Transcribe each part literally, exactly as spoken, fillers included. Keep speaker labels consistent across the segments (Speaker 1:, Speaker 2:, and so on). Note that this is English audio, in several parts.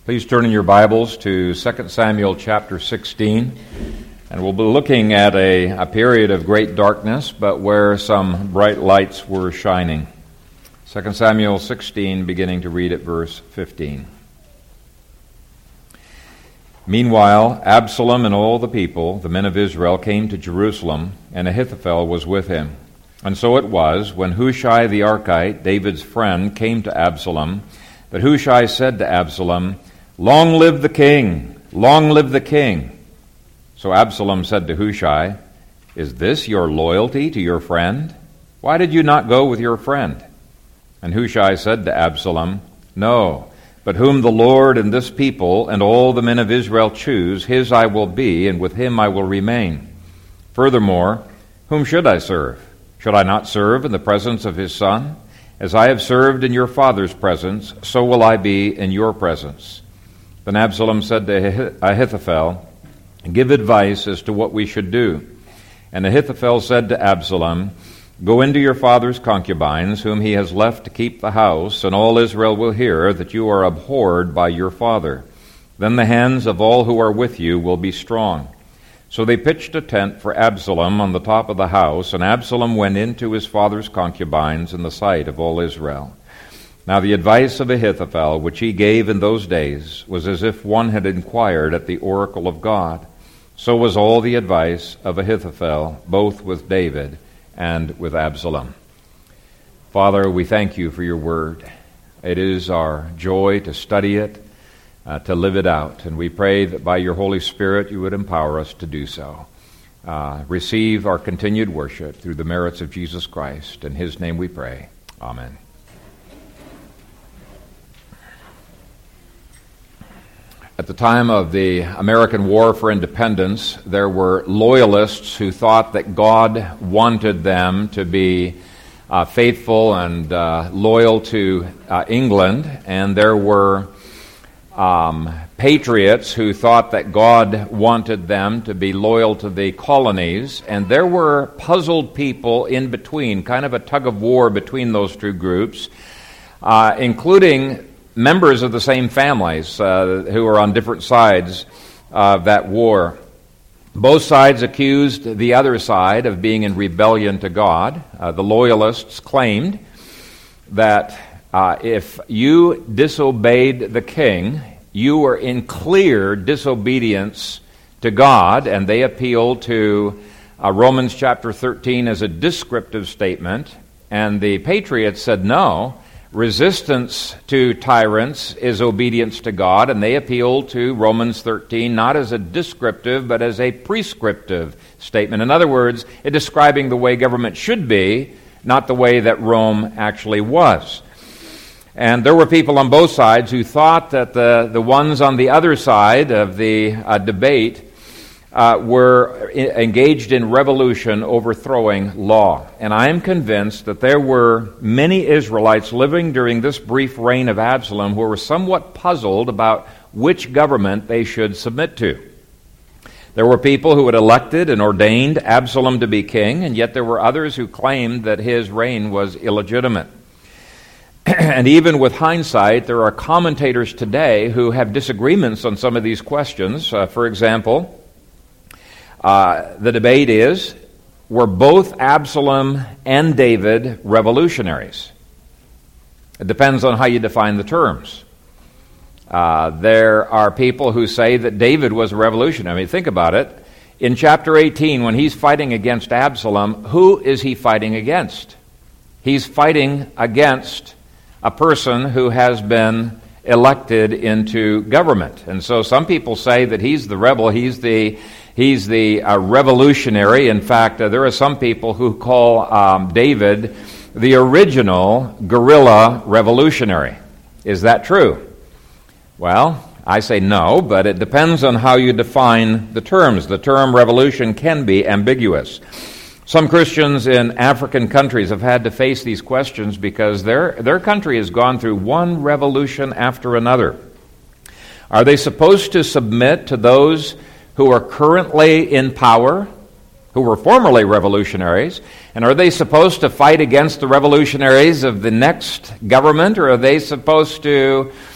Speaker 1: Please turn in your Bibles to Second Samuel chapter sixteen, and we'll be looking at a, a period of great darkness, but where some bright lights were shining. Second Samuel sixteen, beginning to read at verse fifteen. Meanwhile, Absalom and all the people, the men of Israel, came to Jerusalem, and Ahithophel was with him. And so it was, when Hushai the Archite, David's friend, came to Absalom, that Hushai said to Absalom, "Long live the king! Long live the king!" So Absalom said to Hushai, "Is this your loyalty to your friend? Why did you not go with your friend?" And Hushai said to Absalom, "No, but whom the Lord and this people and all the men of Israel choose, his I will be, and with him I will remain. Furthermore, whom should I serve? Should I not serve in the presence of his son? As I have served in your father's presence, so will I be in your presence." Then Absalom said to Ahithophel, "Give advice as to what we should do." And Ahithophel said to Absalom, "Go into your father's concubines, whom he has left to keep the house, and all Israel will hear that you are abhorred by your father. Then the hands of all who are with you will be strong." So they pitched a tent for Absalom on the top of the house, and Absalom went into his father's concubines in the sight of all Israel. Now the advice of Ahithophel, which he gave in those days, was as if one had inquired at the oracle of God. So was all the advice of Ahithophel, both with David and with Absalom. Father, we thank you for your word. It is our joy to study it, uh, to live it out, and we pray that by your Holy Spirit you would empower us to do so. Uh, receive our continued worship through the merits of Jesus Christ. In his name we pray. Amen. At the time of the American War for Independence, there were loyalists who thought that God wanted them to be uh, faithful and uh, loyal to uh, England, and there were um, patriots who thought that God wanted them to be loyal to the colonies, and there were puzzled people in between, kind of a tug of war between those two groups, uh, including members of the same families uh, who are on different sides of that war. Both sides accused the other side of being in rebellion to God. Uh, the loyalists claimed that uh, if you disobeyed the king, you were in clear disobedience to God, and they appealed to uh, Romans chapter thirteen as a descriptive statement, and the patriots said no. Resistance to tyrants is obedience to God, and they appeal to Romans thirteen not as a descriptive but as a prescriptive statement. In other words, it describing the way government should be, not the way that Rome actually was. And there were people on both sides who thought that the, the ones on the other side of the uh, debate Uh, were engaged in revolution, overthrowing law. And I am convinced that there were many Israelites living during this brief reign of Absalom who were somewhat puzzled about which government they should submit to. There were people who had elected and ordained Absalom to be king, and yet there were others who claimed that his reign was illegitimate. And even with hindsight, there are commentators today who have disagreements on some of these questions. Uh, for example, Uh, the debate is, were both Absalom and David revolutionaries? It depends on how you define the terms. Uh, there are people who say that David was a revolutionary. I mean, think about it. In chapter eighteen, when he's fighting against Absalom, who is he fighting against? He's fighting against a person who has been elected into government. And so some people say that he's the rebel, he's the He's the uh, revolutionary. In fact, uh, there are some people who call um, David the original guerrilla revolutionary. Is that true? Well, I say no, but it depends on how you define the terms. The term revolution can be ambiguous. Some Christians in African countries have had to face these questions because their, their country has gone through one revolution after another. Are they supposed to submit to those who are currently in power, who were formerly revolutionaries, and are they supposed to fight against the revolutionaries of the next government, or are they supposed to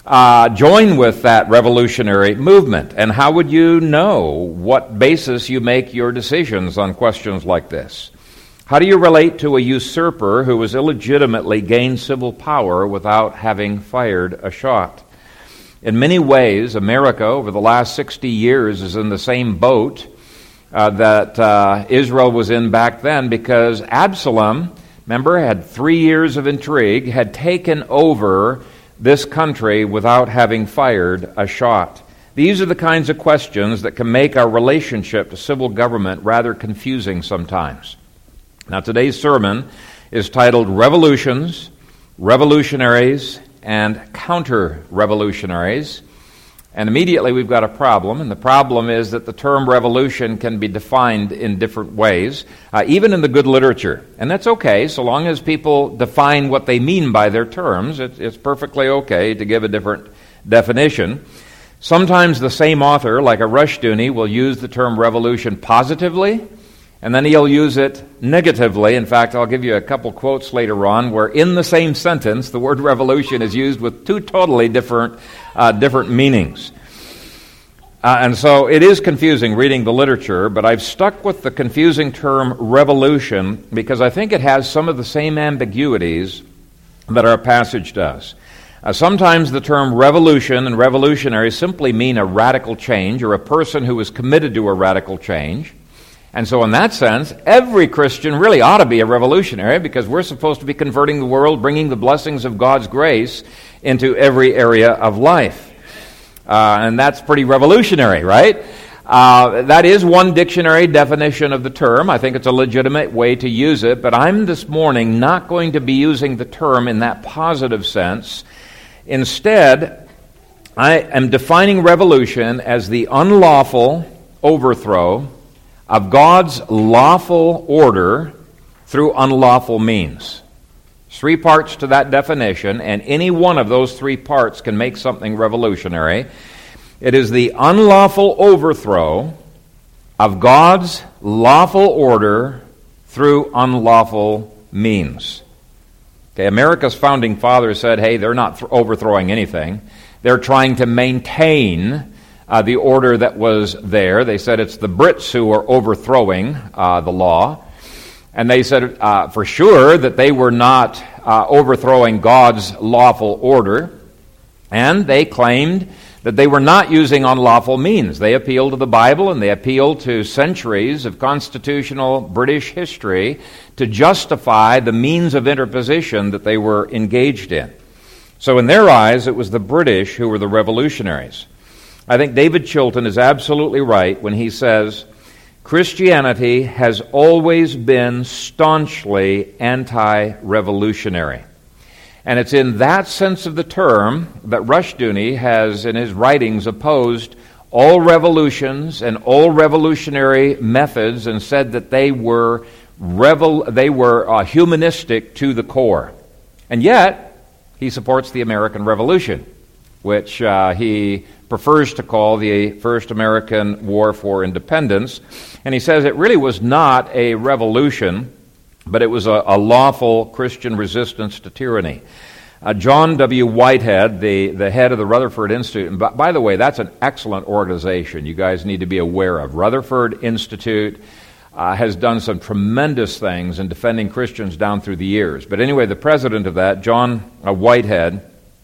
Speaker 1: uh, join with that revolutionary movement? And how would you know what basis you make your decisions on questions like this? How do you relate to a usurper who has illegitimately gained civil power without having fired a shot? In many ways, America over the last sixty years is in the same boat uh, that uh, Israel was in back then, because Absalom, remember, had three years of intrigue, had taken over this country without having fired a shot. These are the kinds of questions that can make our relationship to civil government rather confusing sometimes. Now, today's sermon is titled Revolutions, Revolutionaries, and Counter-Revolutionaries. And immediately we've got a problem, and the problem is that the term revolution can be defined in different ways, uh, even in the good literature. And that's okay, so long as people define what they mean by their terms. It, it's perfectly okay to give a different definition. Sometimes the same author, like a Rushdoony, will use the term revolution positively, and then he'll use it negatively. In fact, I'll give you a couple quotes later on where in the same sentence the word revolution is used with two totally different uh, different meanings. Uh, and so it is confusing reading the literature, but I've stuck with the confusing term revolution because I think it has some of the same ambiguities that our passage does. Uh, sometimes the term revolution and revolutionary simply mean a radical change or a person who is committed to a radical change. And so in that sense, every Christian really ought to be a revolutionary because we're supposed to be converting the world, bringing the blessings of God's grace into every area of life. Uh, and that's pretty revolutionary, right? Uh, that is one dictionary definition of the term. I think it's a legitimate way to use it, but I'm this morning not going to be using the term in that positive sense. Instead, I am defining revolution as the unlawful overthrow of God's lawful order through unlawful means. Three parts to that definition, and any one of those three parts can make something revolutionary. It is the unlawful overthrow of God's lawful order through unlawful means. Okay, America's founding fathers said, hey, they're not th- overthrowing anything. They're trying to maintain Uh, the order that was there. They said it's the Brits who are overthrowing uh, the law. And they said uh, for sure that they were not uh, overthrowing God's lawful order. And they claimed that they were not using unlawful means. They appealed to the Bible and they appealed to centuries of constitutional British history to justify the means of interposition that they were engaged in. So in their eyes, it was the British who were the revolutionaries. I think David Chilton is absolutely right when he says, Christianity has always been staunchly anti-revolutionary. And it's in that sense of the term that Rushdoony has, in his writings, opposed all revolutions and all revolutionary methods and said that they were revel- they were uh, humanistic to the core. And yet, he supports the American Revolution, which uh, he prefers to call the First American War for Independence. And he says it really was not a revolution, but it was a, a lawful Christian resistance to tyranny. Uh, John W. Whitehead, the, the head of the Rutherford Institute, and by, by the way, that's an excellent organization you guys need to be aware of. Rutherford Institute uh, has done some tremendous things in defending Christians down through the years. But anyway, the president of that, John uh, Whitehead,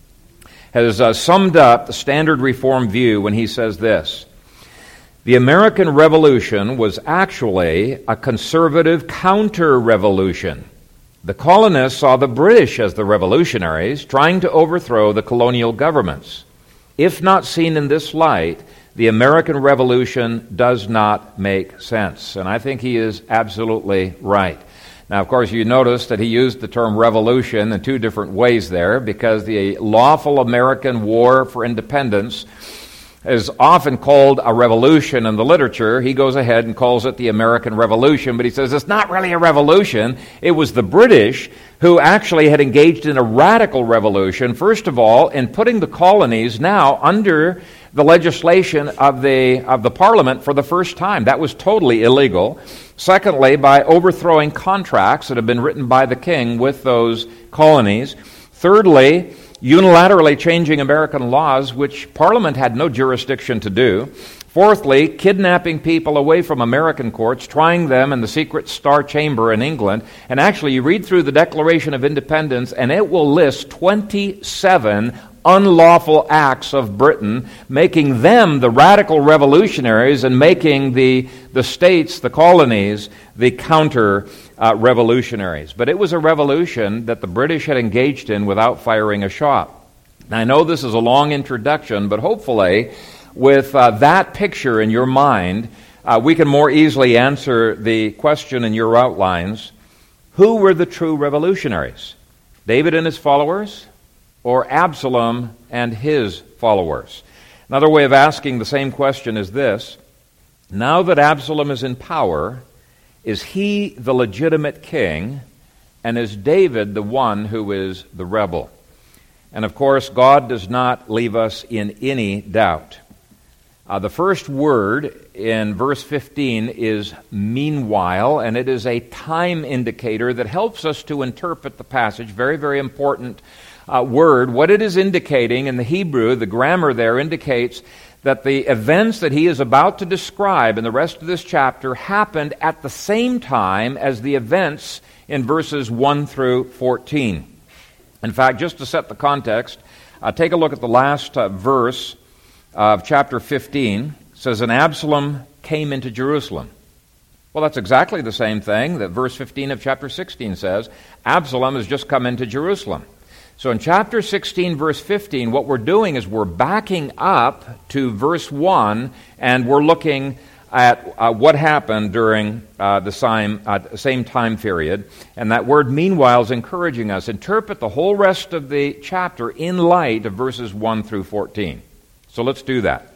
Speaker 1: has uh, summed up the standard Reformed view when he says this: the American Revolution was actually a conservative counter-revolution. The colonists saw the British as the revolutionaries trying to overthrow the colonial governments. If not seen in this light, the American Revolution does not make sense. And I think he is absolutely right. Now, of course, you notice that he used the term revolution in two different ways there, because the lawful American War for Independence is often called a revolution in the literature. He goes ahead and calls it the American Revolution, but he says it's not really a revolution. It was the British who actually had engaged in a radical revolution, first of all, in putting the colonies now under the legislation of the of the Parliament for the first time. That was totally illegal. Secondly, by overthrowing contracts that had been written by the king with those colonies. Thirdly, unilaterally changing American laws, which Parliament had no jurisdiction to do. Fourthly, kidnapping people away from American courts, trying them in the secret Star Chamber in England. And actually, you read through the Declaration of Independence, and it will list twenty-seven unlawful acts of Britain, making them the radical revolutionaries and making the, the states, the colonies, the counter-revolutionaries. Uh, but it was a revolution that the British had engaged in without firing a shot. Now, I know this is a long introduction, but hopefully, with uh, that picture in your mind, uh, we can more easily answer the question in your outlines: who were the true revolutionaries? David and his followers, or Absalom and his followers? Another way of asking the same question is this: now that Absalom is in power, is he the legitimate king, and is David the one who is the rebel? And of course, God does not leave us in any doubt. Uh, the first word in verse fifteen is meanwhile, and it is a time indicator that helps us to interpret the passage. Very, very important uh, word. What it is indicating in the Hebrew, the grammar there indicates that the events that he is about to describe in the rest of this chapter happened at the same time as the events in verses one through fourteen. In fact, just to set the context, uh, take a look at the last uh, verse of chapter fifteen. It says, and Absalom came into Jerusalem. Well, that's exactly the same thing that verse fifteen of chapter sixteen says. Absalom has just come into Jerusalem. So in chapter sixteen, verse fifteen, what we're doing is we're backing up to verse one, and we're looking at uh, what happened during uh, the same, uh, same time period. And that word meanwhile is encouraging us. Interpret the whole rest of the chapter in light of verses one through fourteen. So let's do that.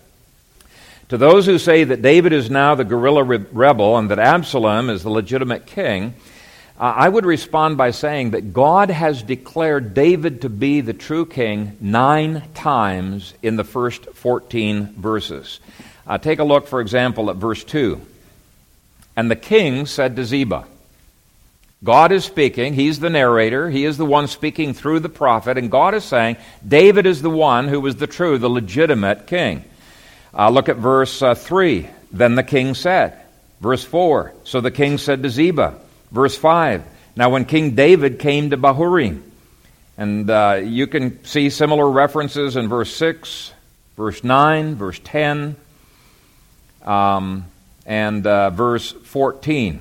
Speaker 1: To those who say that David is now the guerrilla re- rebel and that Absalom is the legitimate king, uh, I would respond by saying that God has declared David to be the true king nine times in the first fourteen verses. Uh, take a look, for example, at verse two. And the king said to Ziba. God is speaking. He's the narrator. He is the one speaking through the prophet. And God is saying, David is the one who was the true, the legitimate king. Uh, look at verse uh, three. Then the king said. Verse four. So the king said to Ziba. Verse five. Now when King David came to Bahurim. And uh, you can see similar references in verse six, verse nine, verse ten, um, and uh, verse fourteen.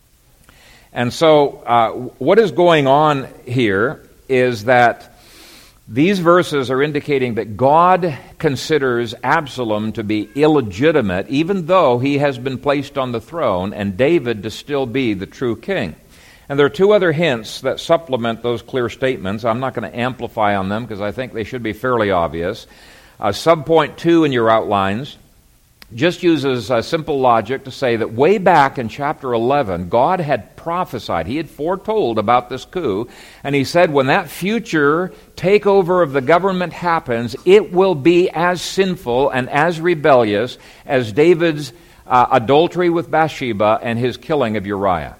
Speaker 1: And so uh, what is going on here is that these verses are indicating that God considers Absalom to be illegitimate, even though he has been placed on the throne, and David to still be the true king. And there are two other hints that supplement those clear statements. I'm not going to amplify on them because I think they should be fairly obvious. Uh, subpoint two in your outlines just uses uh, simple logic to say that way back in chapter eleven, God had prophesied, he had foretold about this coup, and he said when that future takeover of the government happens, it will be as sinful and as rebellious as David's uh, adultery with Bathsheba and his killing of Uriah.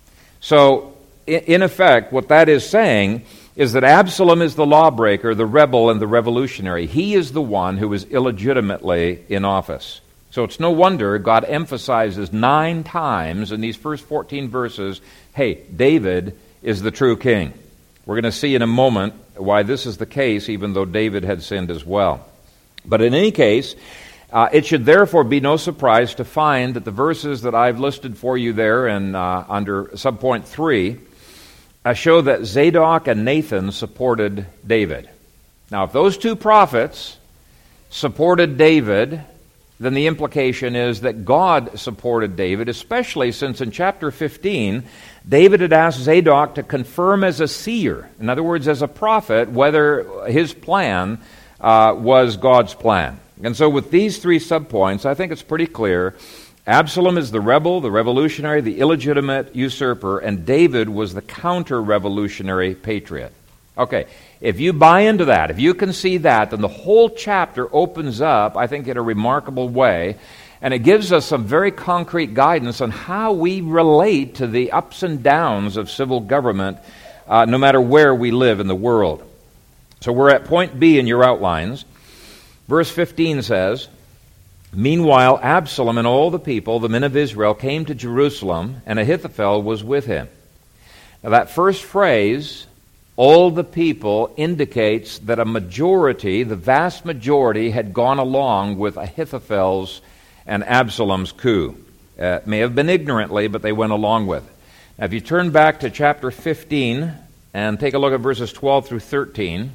Speaker 1: So, in effect, what that is saying is that Absalom is the lawbreaker, the rebel, and the revolutionary. He is the one who is illegitimately in office. So it's no wonder God emphasizes nine times in these first fourteen verses, hey, David is the true king. We're going to see in a moment why this is the case, even though David had sinned as well. But in any case, uh, it should therefore be no surprise to find that the verses that I've listed for you there and uh, under subpoint three uh, show that Zadok and Nathan supported David. Now, if those two prophets supported David, then the implication is that God supported David, especially since in chapter fifteen, David had asked Zadok to confirm as a seer, in other words, as a prophet, whether his plan uh, was God's plan. And so with these three subpoints, I think it's pretty clear. Absalom is the rebel, the revolutionary, the illegitimate usurper, and David was the counter-revolutionary patriot. Okay, if you buy into that, if you can see that, then the whole chapter opens up, I think, in a remarkable way, and it gives us some very concrete guidance on how we relate to the ups and downs of civil government, uh, no matter where we live in the world. So we're at point B in your outlines. Verse fifteen says, "Meanwhile Absalom and all the people, the men of Israel, came to Jerusalem, and Ahithophel was with him." Now that first phrase, "all the people," indicates that a majority, the vast majority, had gone along with Ahithophel's and Absalom's coup. Uh, it may have been ignorantly, but they went along with it. Now if you turn back to chapter fifteen and take a look at verses twelve through thirteen,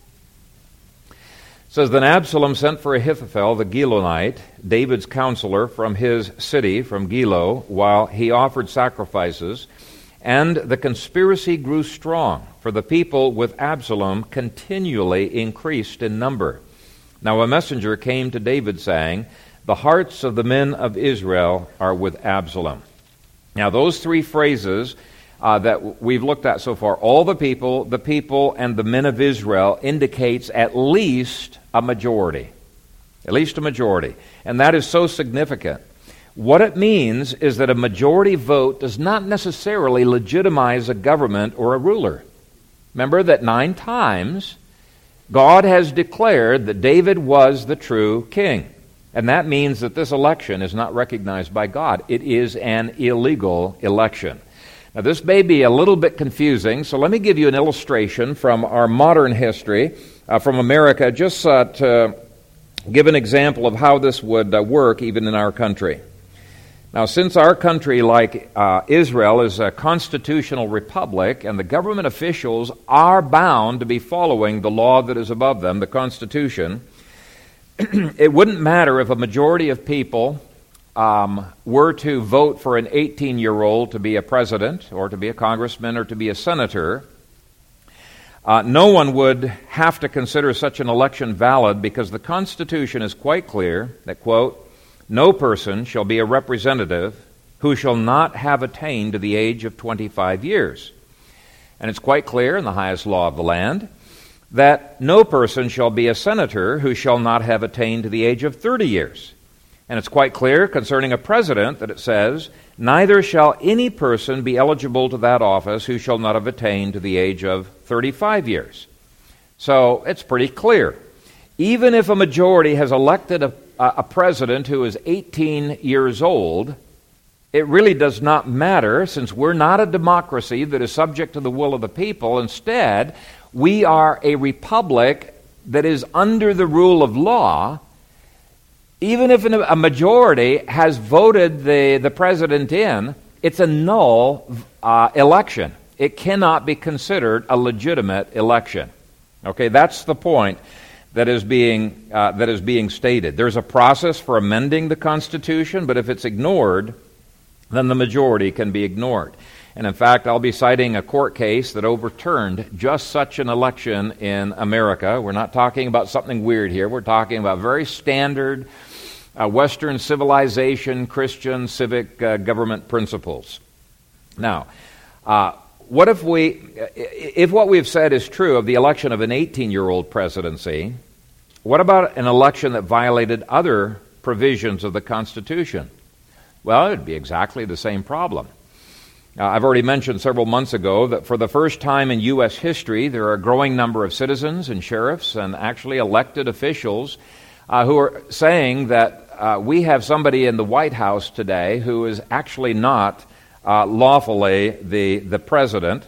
Speaker 1: it says, "Then Absalom sent for Ahithophel the Gilonite, David's counselor, from his city, from Gilo, while he offered sacrifices. And the conspiracy grew strong, for the people with Absalom continually increased in number. Now a messenger came to David, saying, 'The hearts of the men of Israel are with Absalom.'" Now those three phrases uh, that we've looked at so far, all the people, the people, and the men of Israel, indicates at least a majority. At least a majority. And that is so significant. What it means is that a majority vote does not necessarily legitimize a government or a ruler. Remember that nine times God has declared that David was the true king. And that means that this election is not recognized by God. It is an illegal election. Now this may be a little bit confusing, so let me give you an illustration from our modern history, uh, from America, just uh, to give an example of how this would uh, work even in our country. Now, since our country, like uh, Israel, is a constitutional republic, and the government officials are bound to be following the law that is above them, the Constitution, it wouldn't matter if a majority of people um, were to vote for an eighteen-year-old to be a president, or to be a congressman, or to be a senator. Uh, no one would have to consider such an election valid, because the Constitution is quite clear that, quote, "No person shall be a representative who shall not have attained to the age of twenty-five years. And it's quite clear in the highest law of the land that no person shall be a senator who shall not have attained to the age of thirty years. And it's quite clear concerning a president that it says, "Neither shall any person be eligible to that office who shall not have attained to the age of thirty-five years." So it's pretty clear. Even if a majority has elected a a president who is eighteen years old, it really does not matter, since we're not a democracy that is subject to the will of the people. Instead, we are a republic that is under the rule of law. Even if a majority has voted the, the president in, it's a null uh, election. It cannot be considered a legitimate election. Okay, that's the point that is being uh, that is being stated. There's a process for amending the Constitution, but if it's ignored, then the majority can be ignored. And in fact, I'll be citing a court case that overturned just such an election in America. We're not talking about something weird here. We're talking about very standard uh, Western civilization, Christian civic uh, government principles. Now, uh, what if we, if what we've said is true of the election of an eighteen-year-old presidency, what about an election that violated other provisions of the Constitution? Well, it would be exactly the same problem. Uh, I've already mentioned several months ago that for the first time in U S history, there are a growing number of citizens and sheriffs and actually elected officials uh, who are saying that uh, we have somebody in the White House today who is actually not Uh, lawfully the the president,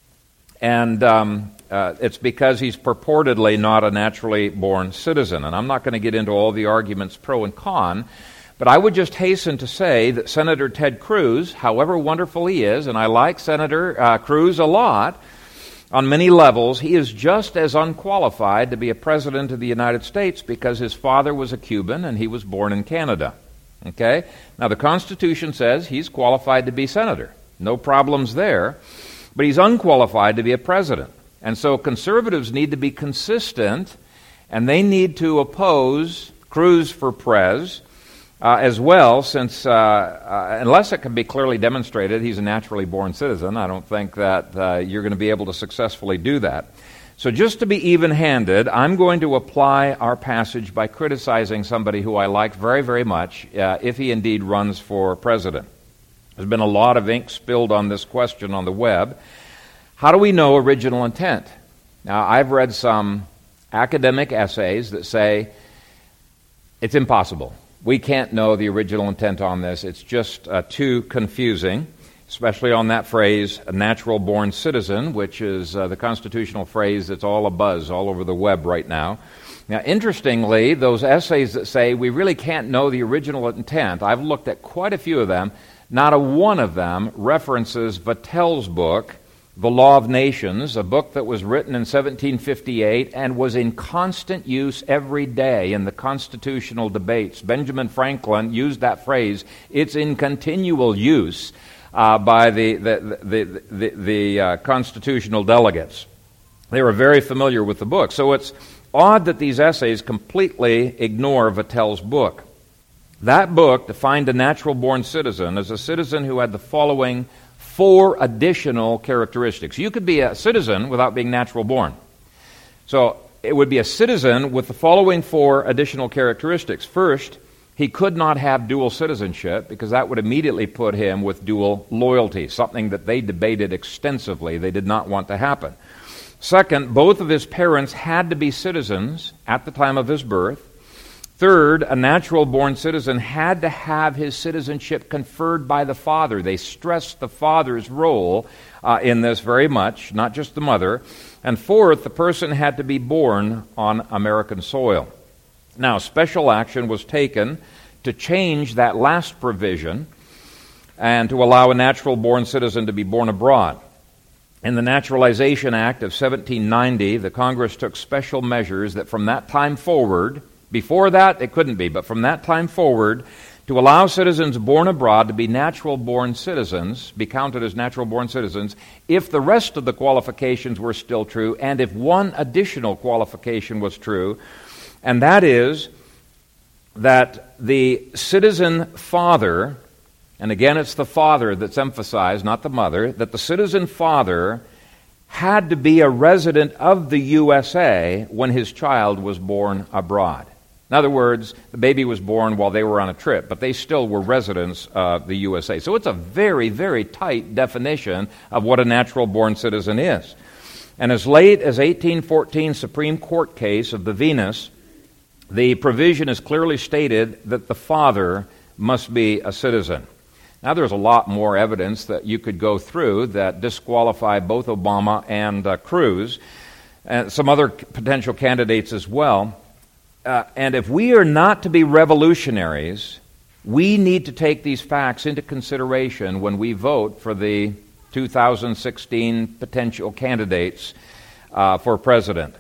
Speaker 1: and um, uh, it's because he's purportedly not a naturally born citizen. And I'm not going to get into all the arguments pro and con, but I would just hasten to say that Senator Ted Cruz, however wonderful he is, and I like Senator uh, Cruz a lot, on many levels, he is just as unqualified to be a president of the United States because his father was a Cuban and he was born in Canada. Okay? Now, the Constitution says he's qualified to be senator. No problems there. But he's unqualified to be a president. And so conservatives need to be consistent, and they need to oppose Cruz for prez uh, as well, since uh, uh, unless it can be clearly demonstrated he's a naturally born citizen, I don't think that uh, you're going to be able to successfully do that. So just to be even-handed, I'm going to apply our passage by criticizing somebody who I like very, very much, uh, if he indeed runs for president. There's been a lot of ink spilled on this question on the web. How do we know original intent? Now, I've read some academic essays that say it's impossible. We can't know the original intent on this. It's just uh, too confusing, especially on that phrase, a natural-born citizen, which is uh, the constitutional phrase that's all abuzz all over the web right now. Now, interestingly, those essays that say we really can't know the original intent, I've looked at quite a few of them. Not a one of them references Vattel's book, The Law of Nations, a book that was written in seventeen fifty-eight and was in constant use every day in the constitutional debates. Benjamin Franklin used that phrase. It's in continual use uh, by the, the, the, the, the, the uh, constitutional delegates. They were very familiar with the book. So it's odd that these essays completely ignore Vattel's book. That book defined a natural-born citizen as a citizen who had the following four additional characteristics. You could be a citizen without being natural-born. So it would be a citizen with the following four additional characteristics. First, he could not have dual citizenship because that would immediately put him with dual loyalty, something that they debated extensively. They did not want to happen. Second, both of his parents had to be citizens at the time of his birth. Third, a natural-born citizen had to have his citizenship conferred by the father. They stressed the father's role uh, in this very much, not just the mother. And fourth, the person had to be born on American soil. Now, special action was taken to change that last provision and to allow a natural-born citizen to be born abroad. In the Naturalization Act of seventeen ninety, the Congress took special measures that from that time forward, before that it couldn't be, but from that time forward, to allow citizens born abroad to be natural-born citizens, be counted as natural-born citizens, if the rest of the qualifications were still true, and if one additional qualification was true, and that is that the citizen father, and again it's the father that's emphasized, not the mother, that the citizen father had to be a resident of the U S A when his child was born abroad. In other words, the baby was born while they were on a trip, but they still were residents of the U S A. So it's a very, very tight definition of what a natural-born citizen is. And as late as eighteen fourteen Supreme Court case of the Venus, the provision is clearly stated that the father must be a citizen. Now, there's a lot more evidence that you could go through that disqualify both Obama and uh, Cruz, and some other potential candidates as well. Uh, and if we are not to be revolutionaries, we need to take these facts into consideration when we vote for the two thousand sixteen potential candidates uh, for president.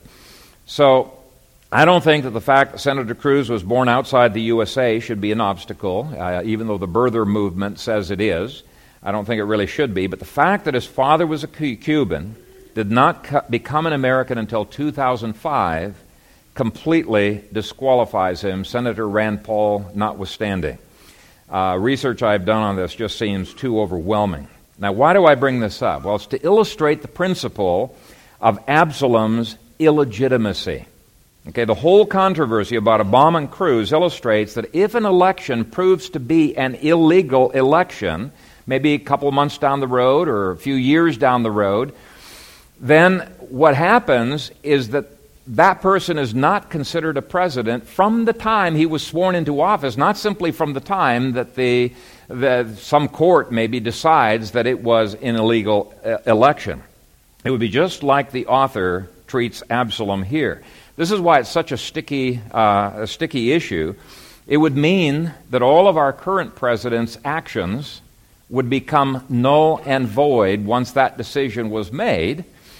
Speaker 1: So, I don't think that the fact that Senator Cruz was born outside the U S A should be an obstacle, uh, even though the birther movement says it is. I don't think it really should be. But the fact that his father was a Cuban, did not cu- become an American until two thousand five, completely disqualifies him, Senator Rand Paul notwithstanding. Uh, research I've done on this just seems too overwhelming. Now, why do I bring this up? Well, it's to illustrate the principle of Absalom's illegitimacy. Okay, the whole controversy about Obama and Cruz illustrates that if an election proves to be an illegal election, maybe a couple of months down the road or a few years down the road, then what happens is that that person is not considered a president from the time he was sworn into office, not simply from the time that the, the some court maybe decides that it was an illegal uh, election. It would be just like the author treats Absalom here. This is why it's such a sticky, uh, a sticky issue. It would mean that all of our current president's actions would become null and void once that decision was made.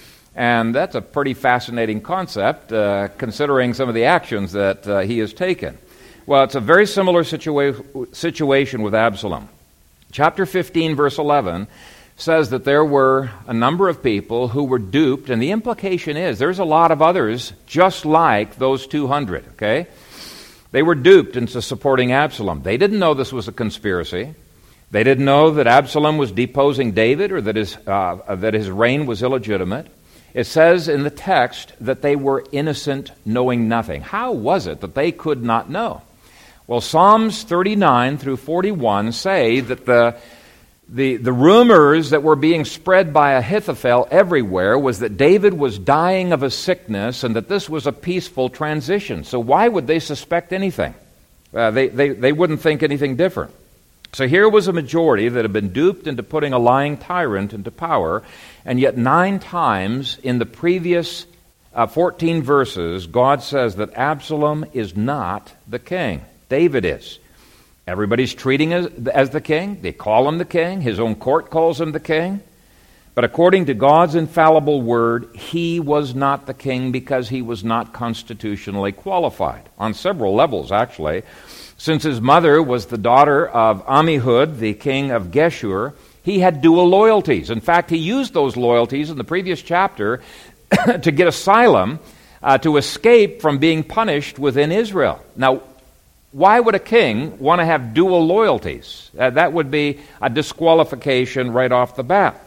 Speaker 1: And that's a pretty fascinating concept, uh, considering some of the actions that uh, he has taken. Well, it's a very similar situa- situation with Absalom. Chapter fifteen, verse eleven, says that there were a number of people who were duped, and the implication is there's a lot of others just like those two hundred, okay? They were duped into supporting Absalom. They didn't know this was a conspiracy. They didn't know that Absalom was deposing David or that his, uh, that his reign was illegitimate. It says in the text that they were innocent, knowing nothing. How was it that they could not know? Well, Psalms thirty-nine through forty-one say that the The, the rumors that were being spread by Ahithophel everywhere was that David was dying of a sickness and that this was a peaceful transition. So why would they suspect anything? Uh, they, they, they wouldn't think anything different. So here was a majority that had been duped into putting a lying tyrant into power, and yet nine times in the previous uh, fourteen verses, God says that Absalom is not the king. David is. Everybody's treating him as, as the king. They call him the king. His own court calls him the king. But according to God's infallible word, he was not the king because he was not constitutionally qualified. On several levels, actually. Since his mother was the daughter of Ammihud, the king of Geshur, he had dual loyalties. In fact, he used those loyalties in the previous chapter to get asylum, uh, to escape from being punished within Israel. Now, why would a king want to have dual loyalties? Uh, that would be a disqualification right off the bat.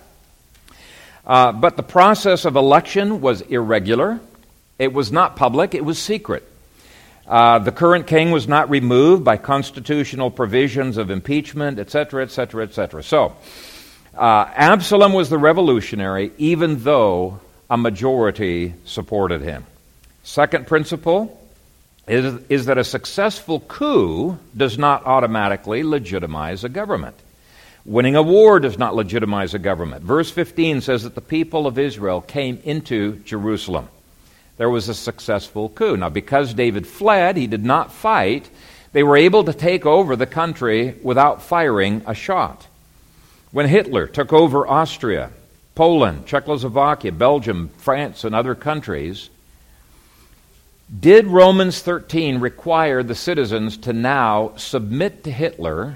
Speaker 1: Uh, but the process of election was irregular. It was not public. It was secret. Uh, the current king was not removed by constitutional provisions of impeachment, et cetera, et cetera, et cetera. So, uh, Absalom was the revolutionary, even though a majority supported him. Second principle Is, is that a successful coup does not automatically legitimize a government. Winning a war does not legitimize a government. Verse fifteen says that the people of Israel came into Jerusalem. There was a successful coup. Now, because David fled, he did not fight, they were able to take over the country without firing a shot. When Hitler took over Austria, Poland, Czechoslovakia, Belgium, France, and other countries, did Romans thirteen require the citizens to now submit to Hitler,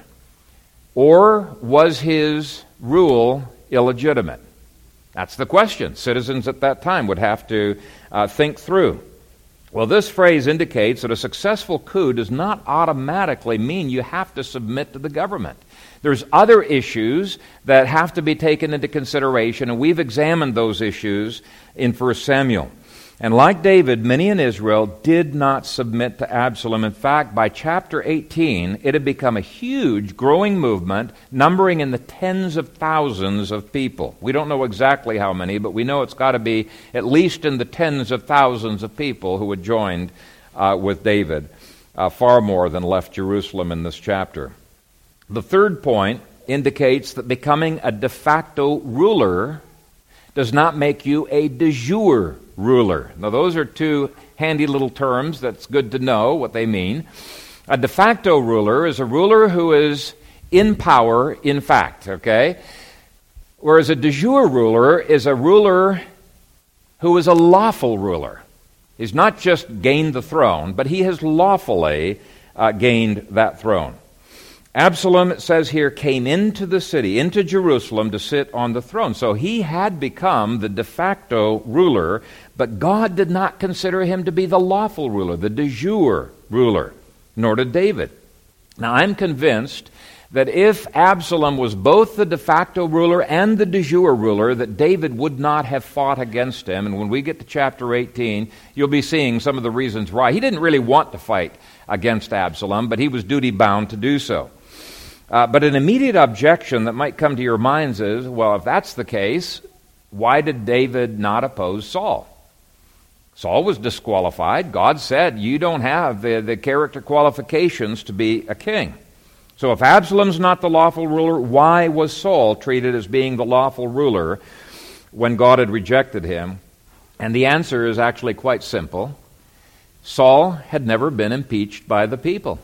Speaker 1: or was his rule illegitimate? That's the question citizens at that time would have to uh, think through. Well, this phrase indicates that a successful coup does not automatically mean you have to submit to the government. There's other issues that have to be taken into consideration, and we've examined those issues in First Samuel. And like David, many in Israel did not submit to Absalom. In fact, by chapter eighteen, it had become a huge growing movement, numbering in the tens of thousands of people. We don't know exactly how many, but we know it's got to be at least in the tens of thousands of people who had joined uh, with David, uh, far more than left Jerusalem in this chapter. The third point indicates that becoming a de facto ruler does not make you a de jure ruler. Now, those are two handy little terms that's good to know what they mean. A de facto ruler is a ruler who is in power in fact, okay? Whereas a de jure ruler is a ruler who is a lawful ruler. He's not just gained the throne, but he has lawfully uh, gained that throne. Absalom, it says here, came into the city, into Jerusalem, to sit on the throne. So he had become the de facto ruler, but God did not consider him to be the lawful ruler, the de jure ruler, nor did David. Now, I'm convinced that if Absalom was both the de facto ruler and the de jure ruler, that David would not have fought against him. And when we get to chapter eighteen, you'll be seeing some of the reasons why. He didn't really want to fight against Absalom, but he was duty-bound to do so. Uh, but an immediate objection that might come to your minds is, well, if that's the case, why did David not oppose Saul? Saul was disqualified. God said, you don't have the, the character qualifications to be a king. So if Absalom's not the lawful ruler, why was Saul treated as being the lawful ruler when God had rejected him? And the answer is actually quite simple. Saul had never been impeached by the people.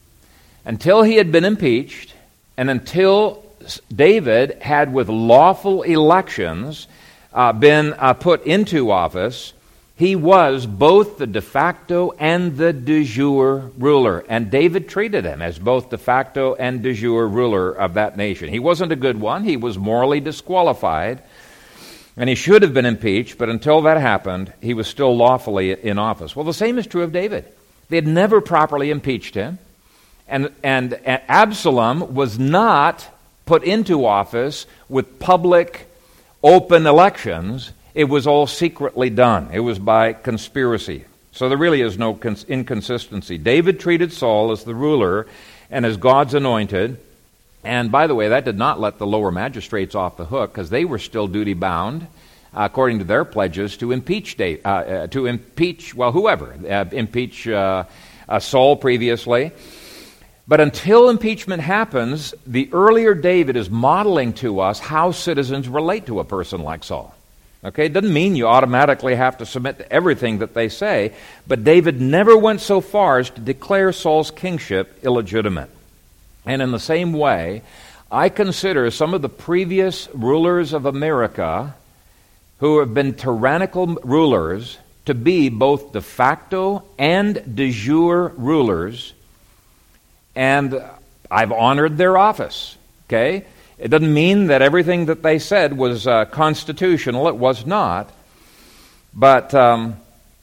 Speaker 1: Until he had been impeached, and until David had with lawful elections uh, been uh, put into office, he was both the de facto and the de jure ruler. And David treated him as both de facto and de jure ruler of that nation. He wasn't a good one. He was morally disqualified, and he should have been impeached, but until that happened, he was still lawfully in office. Well, the same is true of David. They had never properly impeached him. And, and Absalom was not put into office with public, open elections. It was all secretly done. It was by conspiracy. So there really is no inconsistency. David treated Saul as the ruler and as God's anointed, And by the way, that did not let the lower magistrates off the hook, because they were still duty-bound, uh, according to their pledges, to impeach, Dave, uh, uh, to impeach well, whoever, uh, impeach uh, uh, Saul previously. But until impeachment happens, the earlier David is modeling to us how citizens relate to a person like Saul. Okay, it doesn't mean you automatically have to submit to everything that they say, but David never went so far as to declare Saul's kingship illegitimate. And in the same way, I consider some of the previous rulers of America who have been tyrannical rulers to be both de facto and de jure rulers, and I've honored their office, okay? It doesn't mean that everything that they said was uh, constitutional. It was not. But um,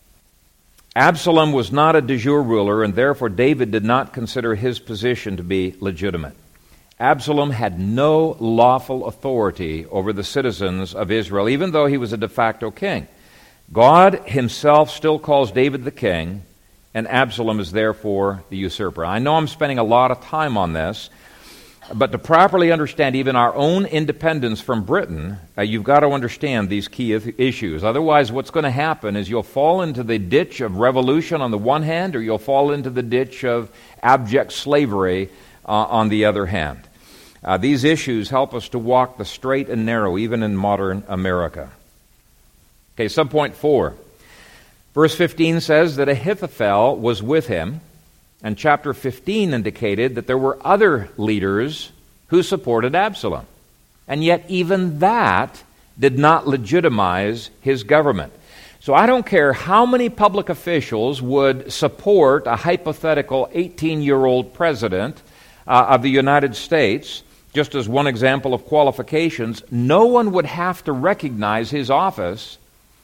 Speaker 1: Absalom was not a de jure ruler, and therefore David did not consider his position to be legitimate. Absalom had no lawful authority over the citizens of Israel, even though he was a de facto king. God himself still calls David the king, and Absalom is therefore the usurper. I know I'm spending a lot of time on this, but to properly understand even our own independence from Britain, uh, you've got to understand these key issues. Otherwise, what's going to happen is you'll fall into the ditch of revolution on the one hand, or you'll fall into the ditch of abject slavery uh, on the other hand. Uh, these issues help us to walk the straight and narrow, even in modern America. Okay, subpoint four. Verse fifteen says that Ahithophel was with him, and chapter fifteen indicated that there were other leaders who supported Absalom. And yet even that did not legitimize his government. So I don't care how many public officials would support a hypothetical eighteen-year-old president uh, of the United States, just as one example of qualifications, no one would have to recognize his office,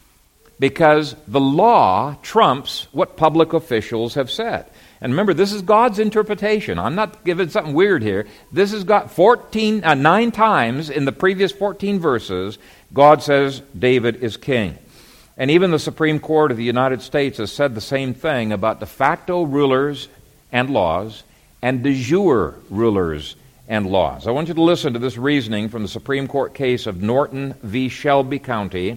Speaker 1: because the law trumps what public officials have said. And remember, this is God's interpretation. I'm not giving something weird here. This has got fourteen, uh, nine times in the previous fourteen verses, God says David is king. And even the Supreme Court of the United States has said the same thing about de facto rulers and laws and de jure rulers and laws. I want you to listen to this reasoning from the Supreme Court case of Norton v. Shelby County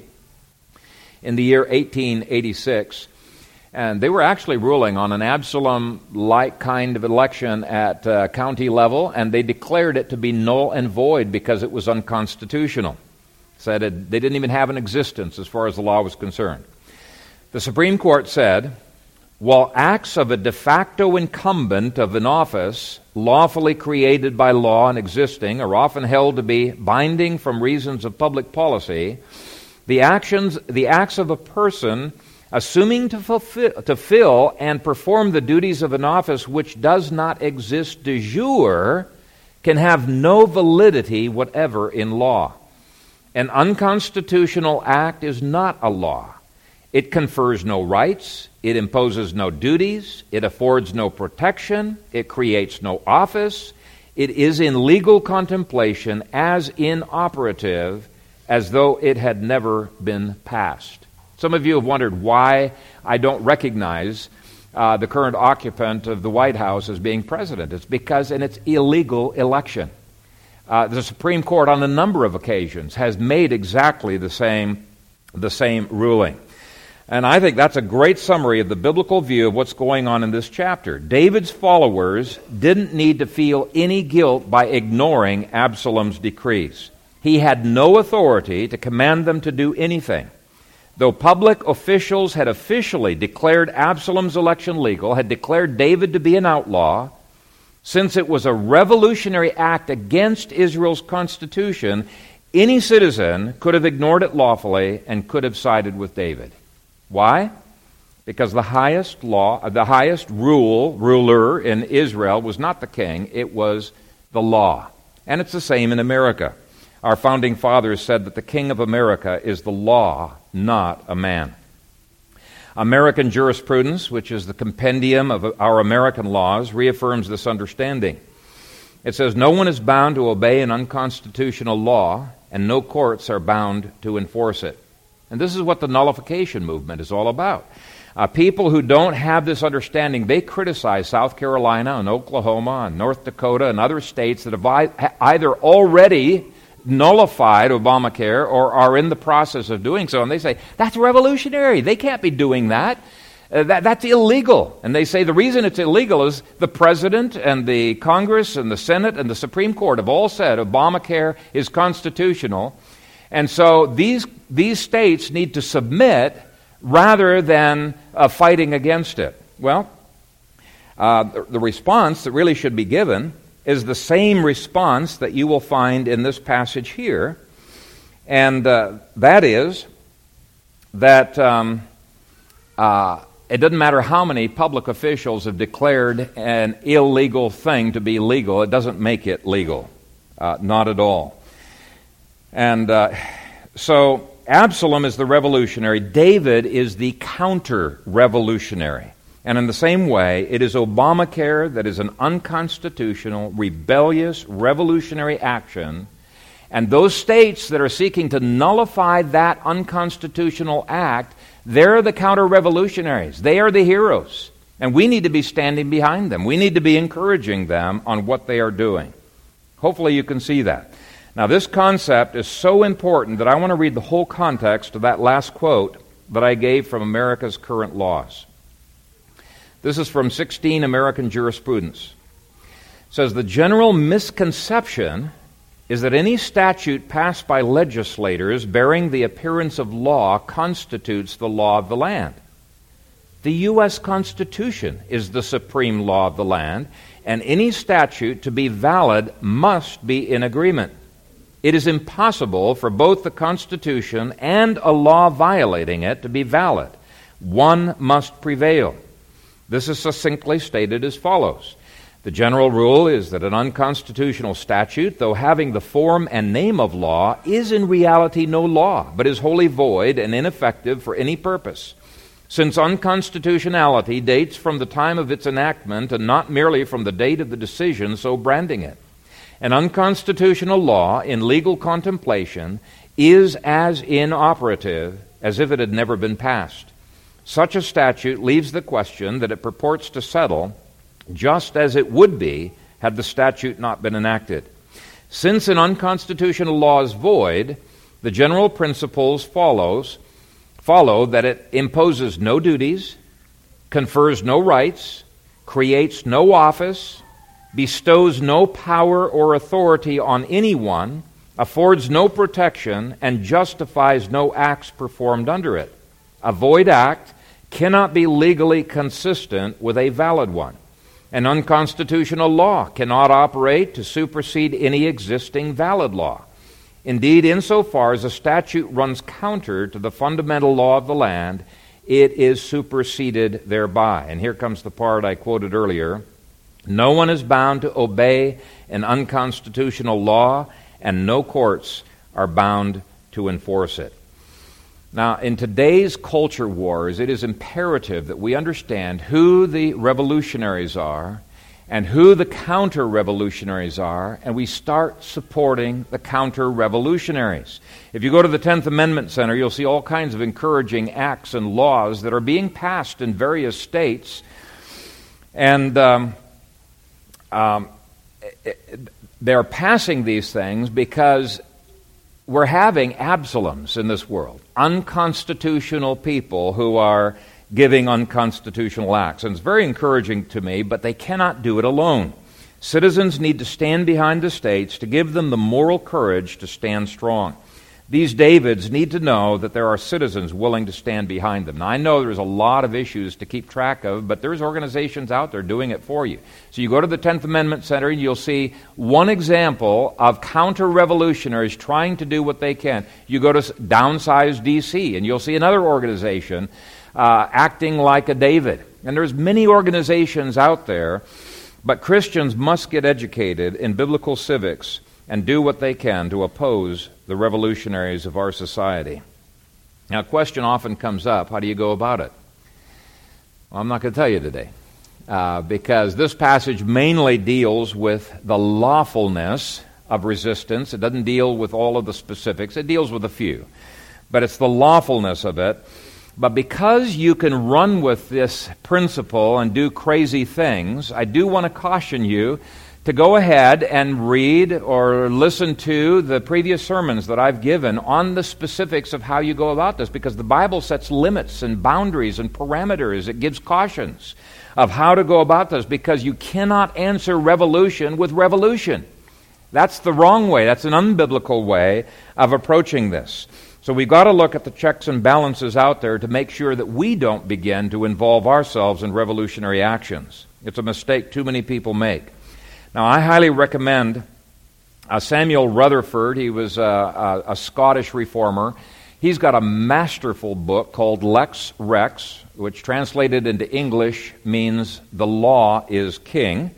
Speaker 1: in the year eighteen eighty-six. And they were actually ruling on an Absalom-like kind of election at uh, county level, and they declared it to be null and void because it was unconstitutional. Said it, they didn't even have an existence as far as the law was concerned. The Supreme Court said, while acts of a de facto incumbent of an office lawfully created by law and existing are often held to be binding from reasons of public policy, the actions, the acts of a person assuming to fulfill, to fill and perform the duties of an office which does not exist de jure can have no validity whatever in law. An unconstitutional act is not a law. It confers no rights, it imposes no duties, it affords no protection, it creates no office, it is in legal contemplation as inoperative as though it had never been passed. Some of you have wondered why I don't recognize uh, the current occupant of the White House as being president. It's because in its illegal election. Uh, the Supreme Court on a number of occasions has made exactly the same, the same ruling. And I think that's a great summary of the biblical view of what's going on in this chapter. David's followers didn't need to feel any guilt by ignoring Absalom's decrees. He had no authority to command them to do anything. Though public officials had officially declared Absalom's election legal, had declared David to be an outlaw, since it was a revolutionary act against Israel's constitution, any citizen could have ignored it lawfully and could have sided with David. Why? Because the highest law, the highest rule, ruler in Israel was not the king, it was the law. And it's the same in America. Our founding fathers said that the king of America is the law, not a man. American jurisprudence, which is the compendium of our American laws, reaffirms this understanding. It says, no one is bound to obey an unconstitutional law, and no courts are bound to enforce it. And this is what the nullification movement is all about. Uh, people who don't have this understanding, they criticize South Carolina and Oklahoma and North Dakota and other states that have I- either already nullified Obamacare or are in the process of doing so. And they say, that's revolutionary. They can't be doing that. Uh, that that's illegal. And they say the reason it's illegal is the President and the Congress and the Senate and the Supreme Court have all said Obamacare is constitutional. And so these these states need to submit rather than uh, fighting against it. Well, uh, the, the response that really should be given is the same response that you will find in this passage here, and uh, that is that um, uh, it doesn't matter how many public officials have declared an illegal thing to be legal, it doesn't make it legal, uh, not at all. And uh, so Absalom is the revolutionary. David is the counter-revolutionary. And in the same way, it is Obamacare that is an unconstitutional, rebellious, revolutionary action. And those states that are seeking to nullify that unconstitutional act, they're the counter-revolutionaries. They are the heroes. And we need to be standing behind them. We need to be encouraging them on what they are doing. Hopefully you can see that. Now, this concept is so important that I want to read the whole context of that last quote that I gave from America's Current Laws. This is from sixteen American Jurisprudence. It says, the general misconception is that any statute passed by legislators bearing the appearance of law constitutes the law of the land. The U S Constitution is the supreme law of the land, and any statute to be valid must be in agreement. It is impossible for both the Constitution and a law violating it to be valid. One must prevail. This is succinctly stated as follows. The general rule is that an unconstitutional statute, though having the form and name of law, is in reality no law, but is wholly void and ineffective for any purpose. Since unconstitutionality dates from the time of its enactment and not merely from the date of the decision so branding it. An unconstitutional law in legal contemplation is as inoperative as if it had never been passed. Such a statute leaves the question that it purports to settle just as it would be had the statute not been enacted. Since an unconstitutional law is void, the general principles follows, follow that it imposes no duties, confers no rights, creates no office, bestows no power or authority on anyone, affords no protection, and justifies no acts performed under it. A void act cannot be legally consistent with a valid one. An unconstitutional law cannot operate to supersede any existing valid law. Indeed, insofar as a statute runs counter to the fundamental law of the land, it is superseded thereby. And here comes the part I quoted earlier. No one is bound to obey an unconstitutional law, and no courts are bound to enforce it. Now, in today's culture wars, it is imperative that we understand who the revolutionaries are and who the counter-revolutionaries are, and we start supporting the counter-revolutionaries. If you go to the tenth Amendment Center, you'll see all kinds of encouraging acts and laws that are being passed in various states, and um, um, they're passing these things because we're having Absaloms in this world, unconstitutional people who are giving unconstitutional acts. And it's very encouraging to me, but they cannot do it alone. Citizens need to stand behind the states to give them the moral courage to stand strong. These Davids need to know that there are citizens willing to stand behind them. Now, I know there's a lot of issues to keep track of, but there's organizations out there doing it for you. So you go to the tenth Amendment Center and you'll see one example of counter-revolutionaries trying to do what they can. You go to Downsize D C and you'll see another organization uh, acting like a David. And there's many organizations out there, but Christians must get educated in biblical civics and do what they can to oppose the revolutionaries of our society. Now, a question often comes up, how do you go about it? Well, I'm not going to tell you today, uh, because this passage mainly deals with the lawfulness of resistance. It doesn't deal with all of the specifics. It deals with a few. But it's the lawfulness of it. But because you can run with this principle and do crazy things, I do want to caution you to go ahead and read or listen to the previous sermons that I've given on the specifics of how you go about this, because the Bible sets limits and boundaries and parameters. It gives cautions of how to go about this, because you cannot answer revolution with revolution. That's the wrong way. That's an unbiblical way of approaching this. So we've got to look at the checks and balances out there to make sure that we don't begin to involve ourselves in revolutionary actions. It's a mistake too many people make. Now, I highly recommend uh, Samuel Rutherford. He was uh, a, a Scottish reformer. He's got a masterful book called Lex Rex, which translated into English means "The Law is King."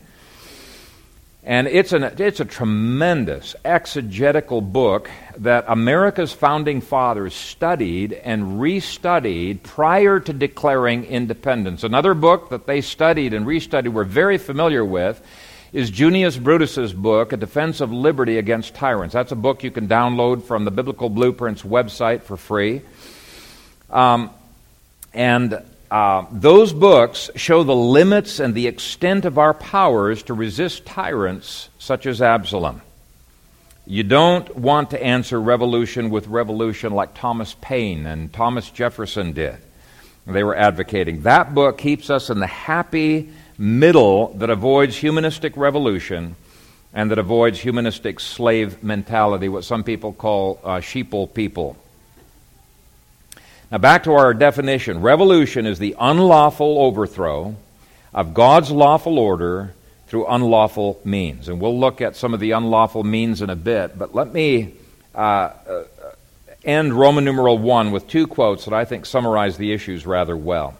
Speaker 1: And it's, an, it's a tremendous exegetical book that America's founding fathers studied and restudied prior to declaring independence. Another book that they studied and restudied, were very familiar with, is Junius Brutus's book, A Defense of Liberty Against Tyrants. That's a book you can download from the Biblical Blueprints website for free. Um, and uh, those books show the limits and the extent of our powers to resist tyrants such as Absalom. You don't want to answer revolution with revolution like Thomas Paine and Thomas Jefferson did. They were advocating. That book keeps us in the happy middle that avoids humanistic revolution and that avoids humanistic slave mentality, what some people call uh, sheeple people. Now back to our definition. Revolution is the unlawful overthrow of God's lawful order through unlawful means. And we'll look at some of the unlawful means in a bit, but let me uh, uh, end Roman numeral one with two quotes that I think summarize the issues rather well.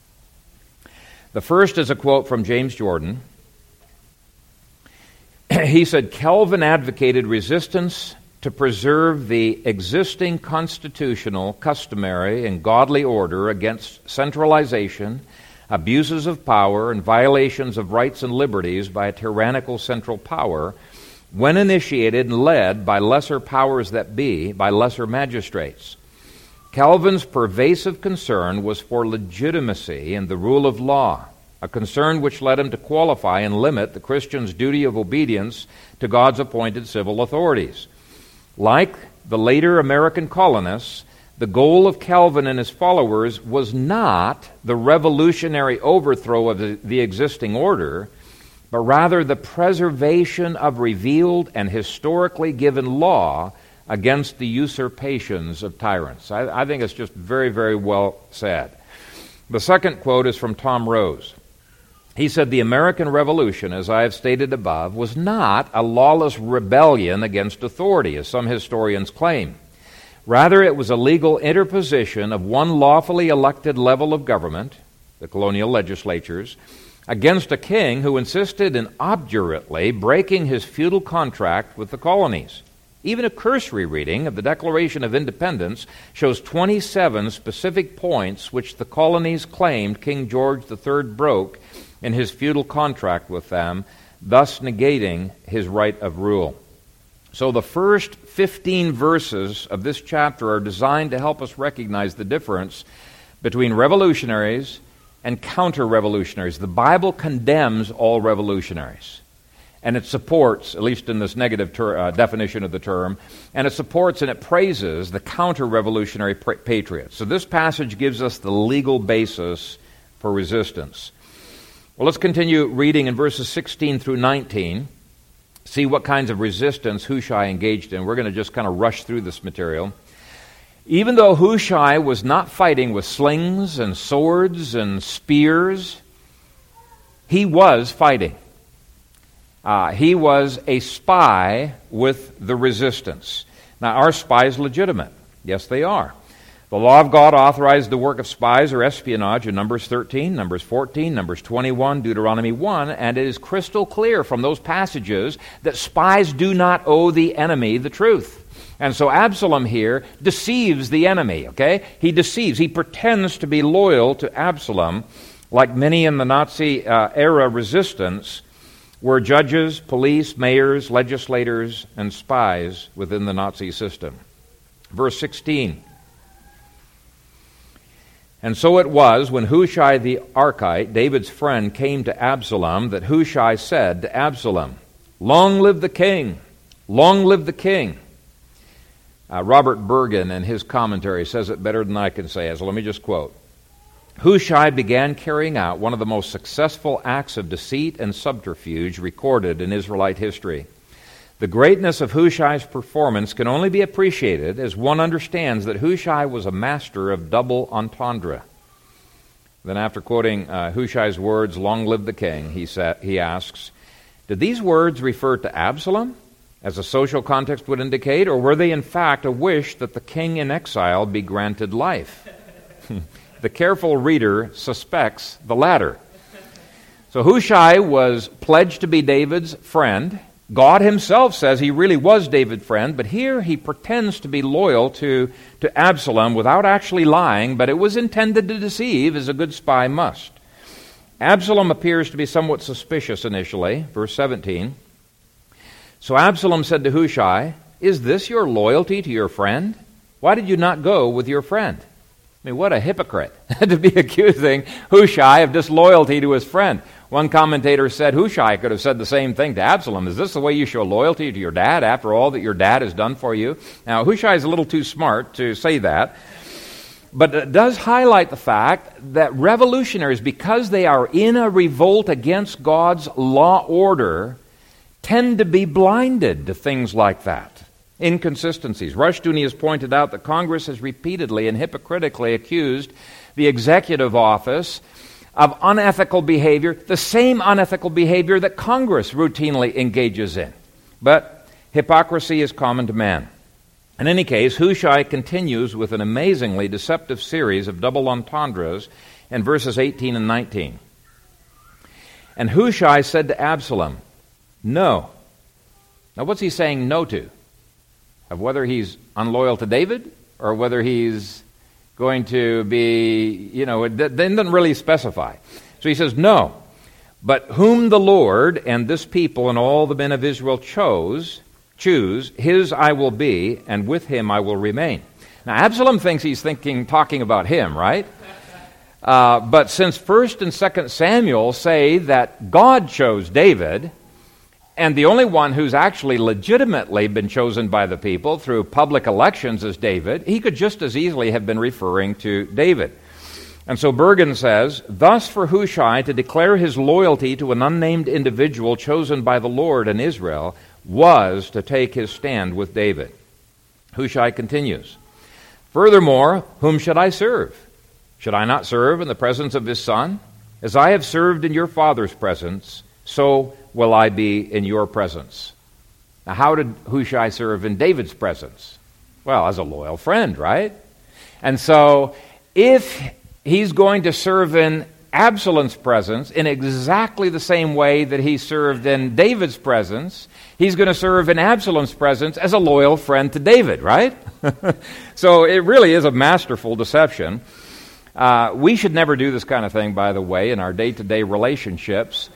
Speaker 1: The first is a quote from James Jordan. He said, Calvin advocated resistance to preserve the existing constitutional, customary, and godly order against centralization, abuses of power, and violations of rights and liberties by a tyrannical central power, when initiated and led by lesser powers that be, by lesser magistrates. Calvin's pervasive concern was for legitimacy and the rule of law, a concern which led him to qualify and limit the Christian's duty of obedience to God's appointed civil authorities. Like the later American colonists, the goal of Calvin and his followers was not the revolutionary overthrow of the, the existing order, but rather the preservation of revealed and historically given law against the usurpations of tyrants. I, I think it's just very, very well said. The second quote is from Tom Rose. He said, the American Revolution, as I have stated above, was not a lawless rebellion against authority, as some historians claim. Rather, it was a legal interposition of one lawfully elected level of government, the colonial legislatures, against a king who insisted in obdurately breaking his feudal contract with the colonies. Even a cursory reading of the Declaration of Independence shows twenty-seven specific points which the colonies claimed King George the Third broke in his feudal contract with them, thus negating his right of rule. So the first fifteen verses of this chapter are designed to help us recognize the difference between revolutionaries and counter-revolutionaries. The Bible condemns all revolutionaries, and it supports, at least in this negative ter- uh, definition of the term, and it supports and it praises the counter-revolutionary pr- patriots. So this passage gives us the legal basis for resistance. Well, let's continue reading in verses sixteen through nineteen, see what kinds of resistance Hushai engaged in. We're going to just kind of rush through this material. Even though Hushai was not fighting with slings and swords and spears, he was fighting. Uh, he was a spy with the resistance. Now, are spies legitimate? Yes, they are. The law of God authorized the work of spies or espionage in Numbers thirteen, Numbers fourteen, Numbers twenty-one, Deuteronomy one, and it is crystal clear from those passages that spies do not owe the enemy the truth. And so Absalom here deceives the enemy, okay? He deceives. He pretends to be loyal to Absalom, like many in the Nazi uh, era resistance were judges, police, mayors, legislators, and spies within the Nazi system. Verse sixteen. And so it was, when Hushai the Archite, David's friend, came to Absalom, that Hushai said to Absalom, "Long live the king! Long live the king!" Uh, Robert Bergen, in his commentary, says it better than I can say it, so let me just quote. Hushai began carrying out one of the most successful acts of deceit and subterfuge recorded in Israelite history. The greatness of Hushai's performance can only be appreciated as one understands that Hushai was a master of double entendre. Then after quoting uh, Hushai's words, "Long live the king," he, sa- he asks, did these words refer to Absalom, as a social context would indicate, or were they in fact a wish that the king in exile be granted life? The careful reader suspects the latter. So Hushai was pledged to be David's friend. God himself says he really was David's friend, but here he pretends to be loyal to, to Absalom without actually lying, but it was intended to deceive, as a good spy must. Absalom appears to be somewhat suspicious initially. Verse seventeen. So Absalom said to Hushai, "Is this your loyalty to your friend? Why did you not go with your friend?" I mean, what a hypocrite to be accusing Hushai of disloyalty to his friend. One commentator said Hushai could have said the same thing to Absalom. Is this the way you show loyalty to your dad after all that your dad has done for you? Now, Hushai is a little too smart to say that, but it does highlight the fact that revolutionaries, because they are in a revolt against God's law order, tend to be blinded to things like that. Inconsistencies. Rushdoony has pointed out that Congress has repeatedly and hypocritically accused the executive office of unethical behavior, the same unethical behavior that Congress routinely engages in. But hypocrisy is common to man. In any case, Hushai continues with an amazingly deceptive series of double entendres in verses eighteen and nineteen. And Hushai said to Absalom, "No." Now what's he saying no to? Of whether he's unloyal to David or whether he's going to be, you know, it doesn't really specify. So he says, "No, but whom the Lord and this people and all the men of Israel chose, choose, his I will be, and with him I will remain." Now Absalom thinks he's thinking, talking about him, right? Uh, but since First and Second Samuel say that God chose David, and the only one who's actually legitimately been chosen by the people through public elections is David, he could just as easily have been referring to David. And so Bergen says, "Thus for Hushai to declare his loyalty to an unnamed individual chosen by the Lord in Israel was to take his stand with David." Hushai continues, "Furthermore, whom should I serve? Should I not serve in the presence of his son? As I have served in your father's presence, so will I be in your presence." Now, how did Hushai serve in David's presence? Well, as a loyal friend, right? And so, if he's going to serve in Absalom's presence in exactly the same way that he served in David's presence, he's going to serve in Absalom's presence as a loyal friend to David, right? So it really is a masterful deception. Uh, we should never do this kind of thing, by the way, in our day-to-day relationships.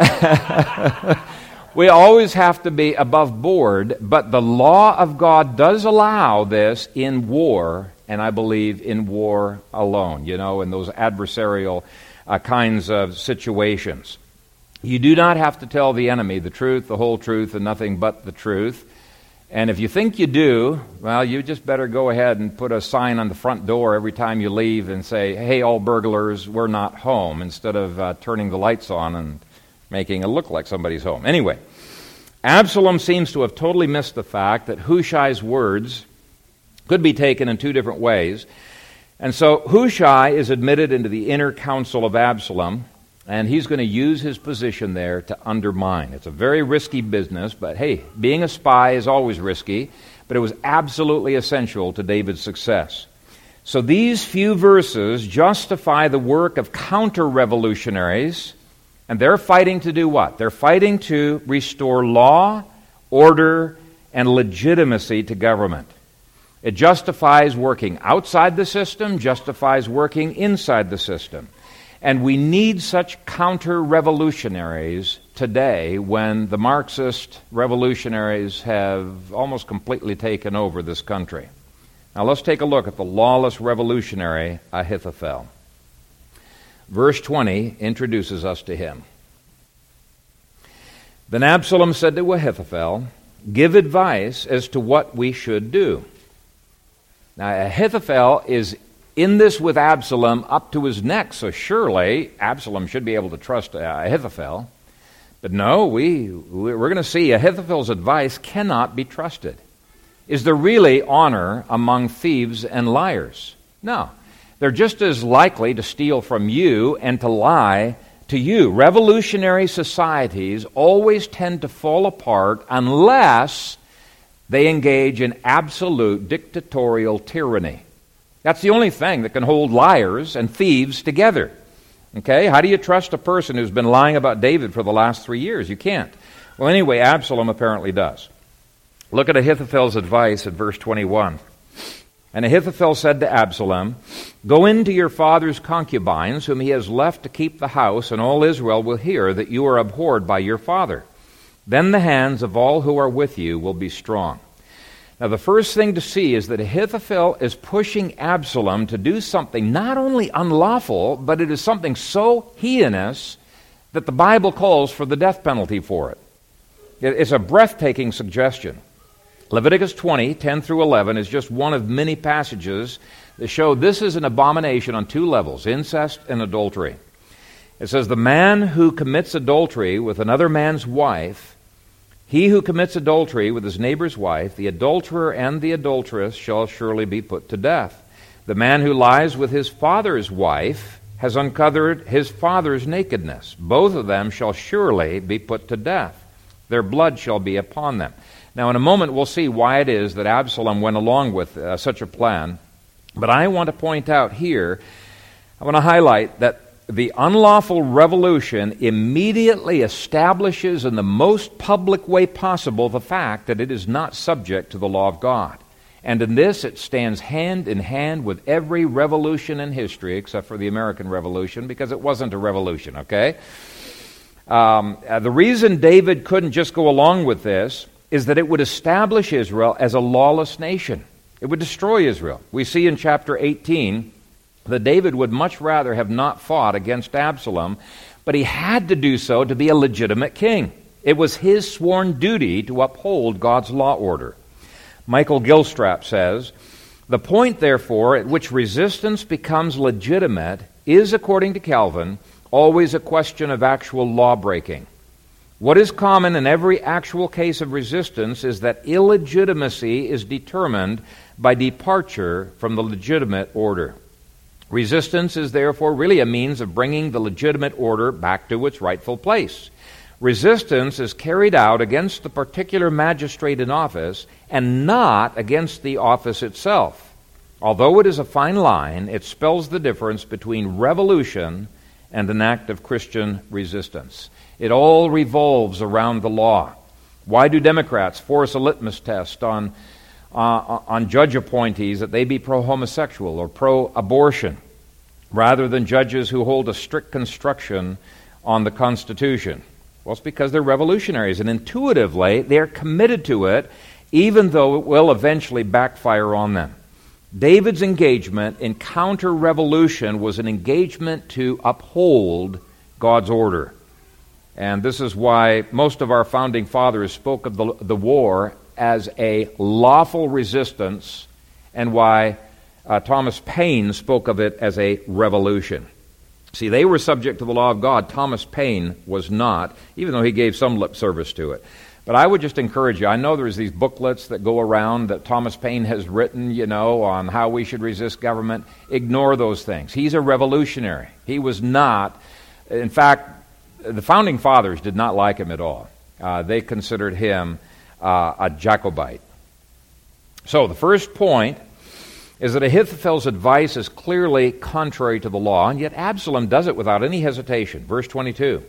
Speaker 1: We always have to be above board, but the law of God does allow this in war, and I believe in war alone, you know, in those adversarial uh, kinds of situations. You do not have to tell the enemy the truth, the whole truth, and nothing but the truth. And if you think you do, well, you just better go ahead and put a sign on the front door every time you leave and say, "Hey, all burglars, we're not home," instead of uh, turning the lights on and making it look like somebody's home. Anyway, Absalom seems to have totally missed the fact that Hushai's words could be taken in two different ways. And so Hushai is admitted into the inner council of Absalom, and he's going to use his position there to undermine. It's a very risky business, but hey, being a spy is always risky, but it was absolutely essential to David's success. So these few verses justify the work of counter-revolutionaries, and they're fighting to do what? They're fighting to restore law, order, and legitimacy to government. It justifies working outside the system, justifies working inside the system. And we need such counter-revolutionaries today when the Marxist revolutionaries have almost completely taken over this country. Now let's take a look at the lawless revolutionary Ahithophel. Verse twenty introduces us to him. Then Absalom said to Ahithophel, "Give advice as to what we should do." Now Ahithophel is in this with Absalom up to his neck, so surely Absalom should be able to trust Ahithophel. But no, we, we're going to see Ahithophel's advice cannot be trusted. Is there really honor among thieves and liars? No. They're just as likely to steal from you and to lie to you. Revolutionary societies always tend to fall apart unless they engage in absolute dictatorial tyranny. That's the only thing that can hold liars and thieves together. Okay? How do you trust a person who's been lying about David for the last three years? You can't. Well, anyway, Absalom apparently does. Look at Ahithophel's advice at verse twenty-one. And Ahithophel said to Absalom, "Go into your father's concubines, whom he has left to keep the house, and all Israel will hear that you are abhorred by your father. Then the hands of all who are with you will be strong." Now, the first thing to see is that Ahithophel is pushing Absalom to do something not only unlawful, but it is something so heinous that the Bible calls for the death penalty for it. It's a breathtaking suggestion. Leviticus twenty, ten through eleven is just one of many passages that show this is an abomination on two levels, incest and adultery. It says, "The man who commits adultery with another man's wife, he who commits adultery with his neighbor's wife, the adulterer and the adulteress shall surely be put to death. The man who lies with his father's wife has uncovered his father's nakedness. Both of them shall surely be put to death. Their blood shall be upon them." Now, in a moment, we'll see why it is that Absalom went along with uh, such a plan. But I want to point out here, I want to highlight that the unlawful revolution immediately establishes in the most public way possible the fact that it is not subject to the law of God. And in this, it stands hand in hand with every revolution in history, except for the American Revolution, because it wasn't a revolution, okay? Um, uh, the reason David couldn't just go along with this is that it would establish Israel as a lawless nation. It would destroy Israel. We see in chapter eighteen that David would much rather have not fought against Absalom, but he had to do so to be a legitimate king. It was his sworn duty to uphold God's law order. Michael Gilstrap says, "The point, therefore, at which resistance becomes legitimate is, according to Calvin, always a question of actual law-breaking. What is common in every actual case of resistance is that illegitimacy is determined by departure from the legitimate order. Resistance is therefore really a means of bringing the legitimate order back to its rightful place. Resistance is carried out against the particular magistrate in office and not against the office itself. Although it is a fine line, it spells the difference between revolution and an act of Christian resistance. It all revolves around the law. Why do Democrats force a litmus test on uh, on judge appointees that they be pro-homosexual or pro-abortion, rather than judges who hold a strict construction on the Constitution? Well, it's because they're revolutionaries, and intuitively they're committed to it, even though it will eventually backfire on them. David's engagement in counter-revolution was an engagement to uphold God's order. And this is why most of our founding fathers spoke of the, the war as a lawful resistance, and why uh, Thomas Paine spoke of it as a revolution. See, they were subject to the law of God. Thomas Paine was not, even though he gave some lip service to it. But I would just encourage you, I know there's these booklets that go around that Thomas Paine has written, you know, on how we should resist government. Ignore those things. He's a revolutionary. He was not, in fact, the founding fathers did not like him at all. Uh, they considered him uh, a Jacobite. So the first point is that Ahithophel's advice is clearly contrary to the law, and yet Absalom does it without any hesitation. Verse twenty-two.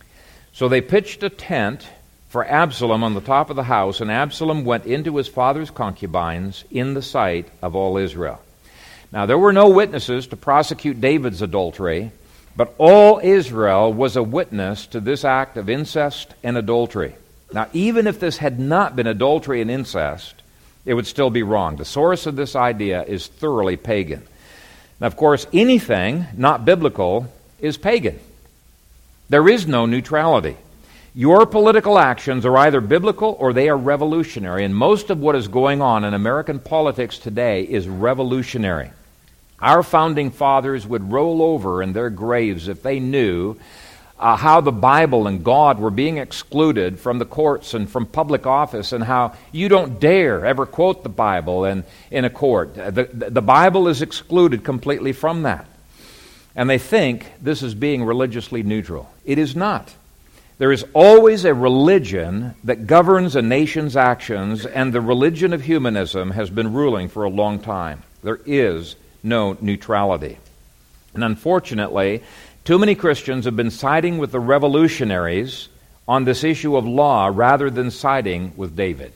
Speaker 1: So they pitched a tent for Absalom on the top of the house, and Absalom went into his father's concubines in the sight of all Israel. Now there were no witnesses to prosecute David's adultery, but all Israel was a witness to this act of incest and adultery. Now, even if this had not been adultery and incest, it would still be wrong. The source of this idea is thoroughly pagan. Now, of course, anything not biblical is pagan. There is no neutrality. Your political actions are either biblical or they are revolutionary, and most of what is going on in American politics today is revolutionary. Our founding fathers would roll over in their graves if they knew uh, how the Bible and God were being excluded from the courts and from public office, and how you don't dare ever quote the Bible in, in a court. The, the Bible is excluded completely from that. And they think this is being religiously neutral. It is not. There is always a religion that governs a nation's actions, and the religion of humanism has been ruling for a long time. There is no neutrality. And unfortunately, too many Christians have been siding with the revolutionaries on this issue of law rather than siding with David.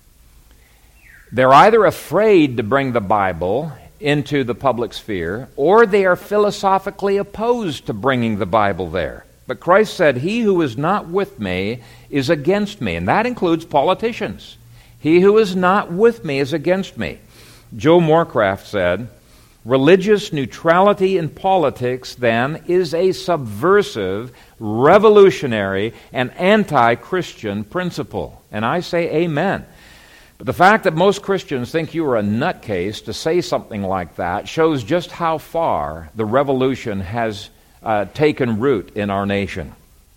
Speaker 1: They're either afraid to bring the Bible into the public sphere, or they are philosophically opposed to bringing the Bible there. But Christ said, "He who is not with me is against me," and that includes politicians. He who is not with me is against me. Joe Morecraft said, "Religious neutrality in politics, then, is a subversive, revolutionary, and anti-Christian principle." And I say amen. But the fact that most Christians think you are a nutcase to say something like that shows just how far the revolution has uh, taken root in our nation.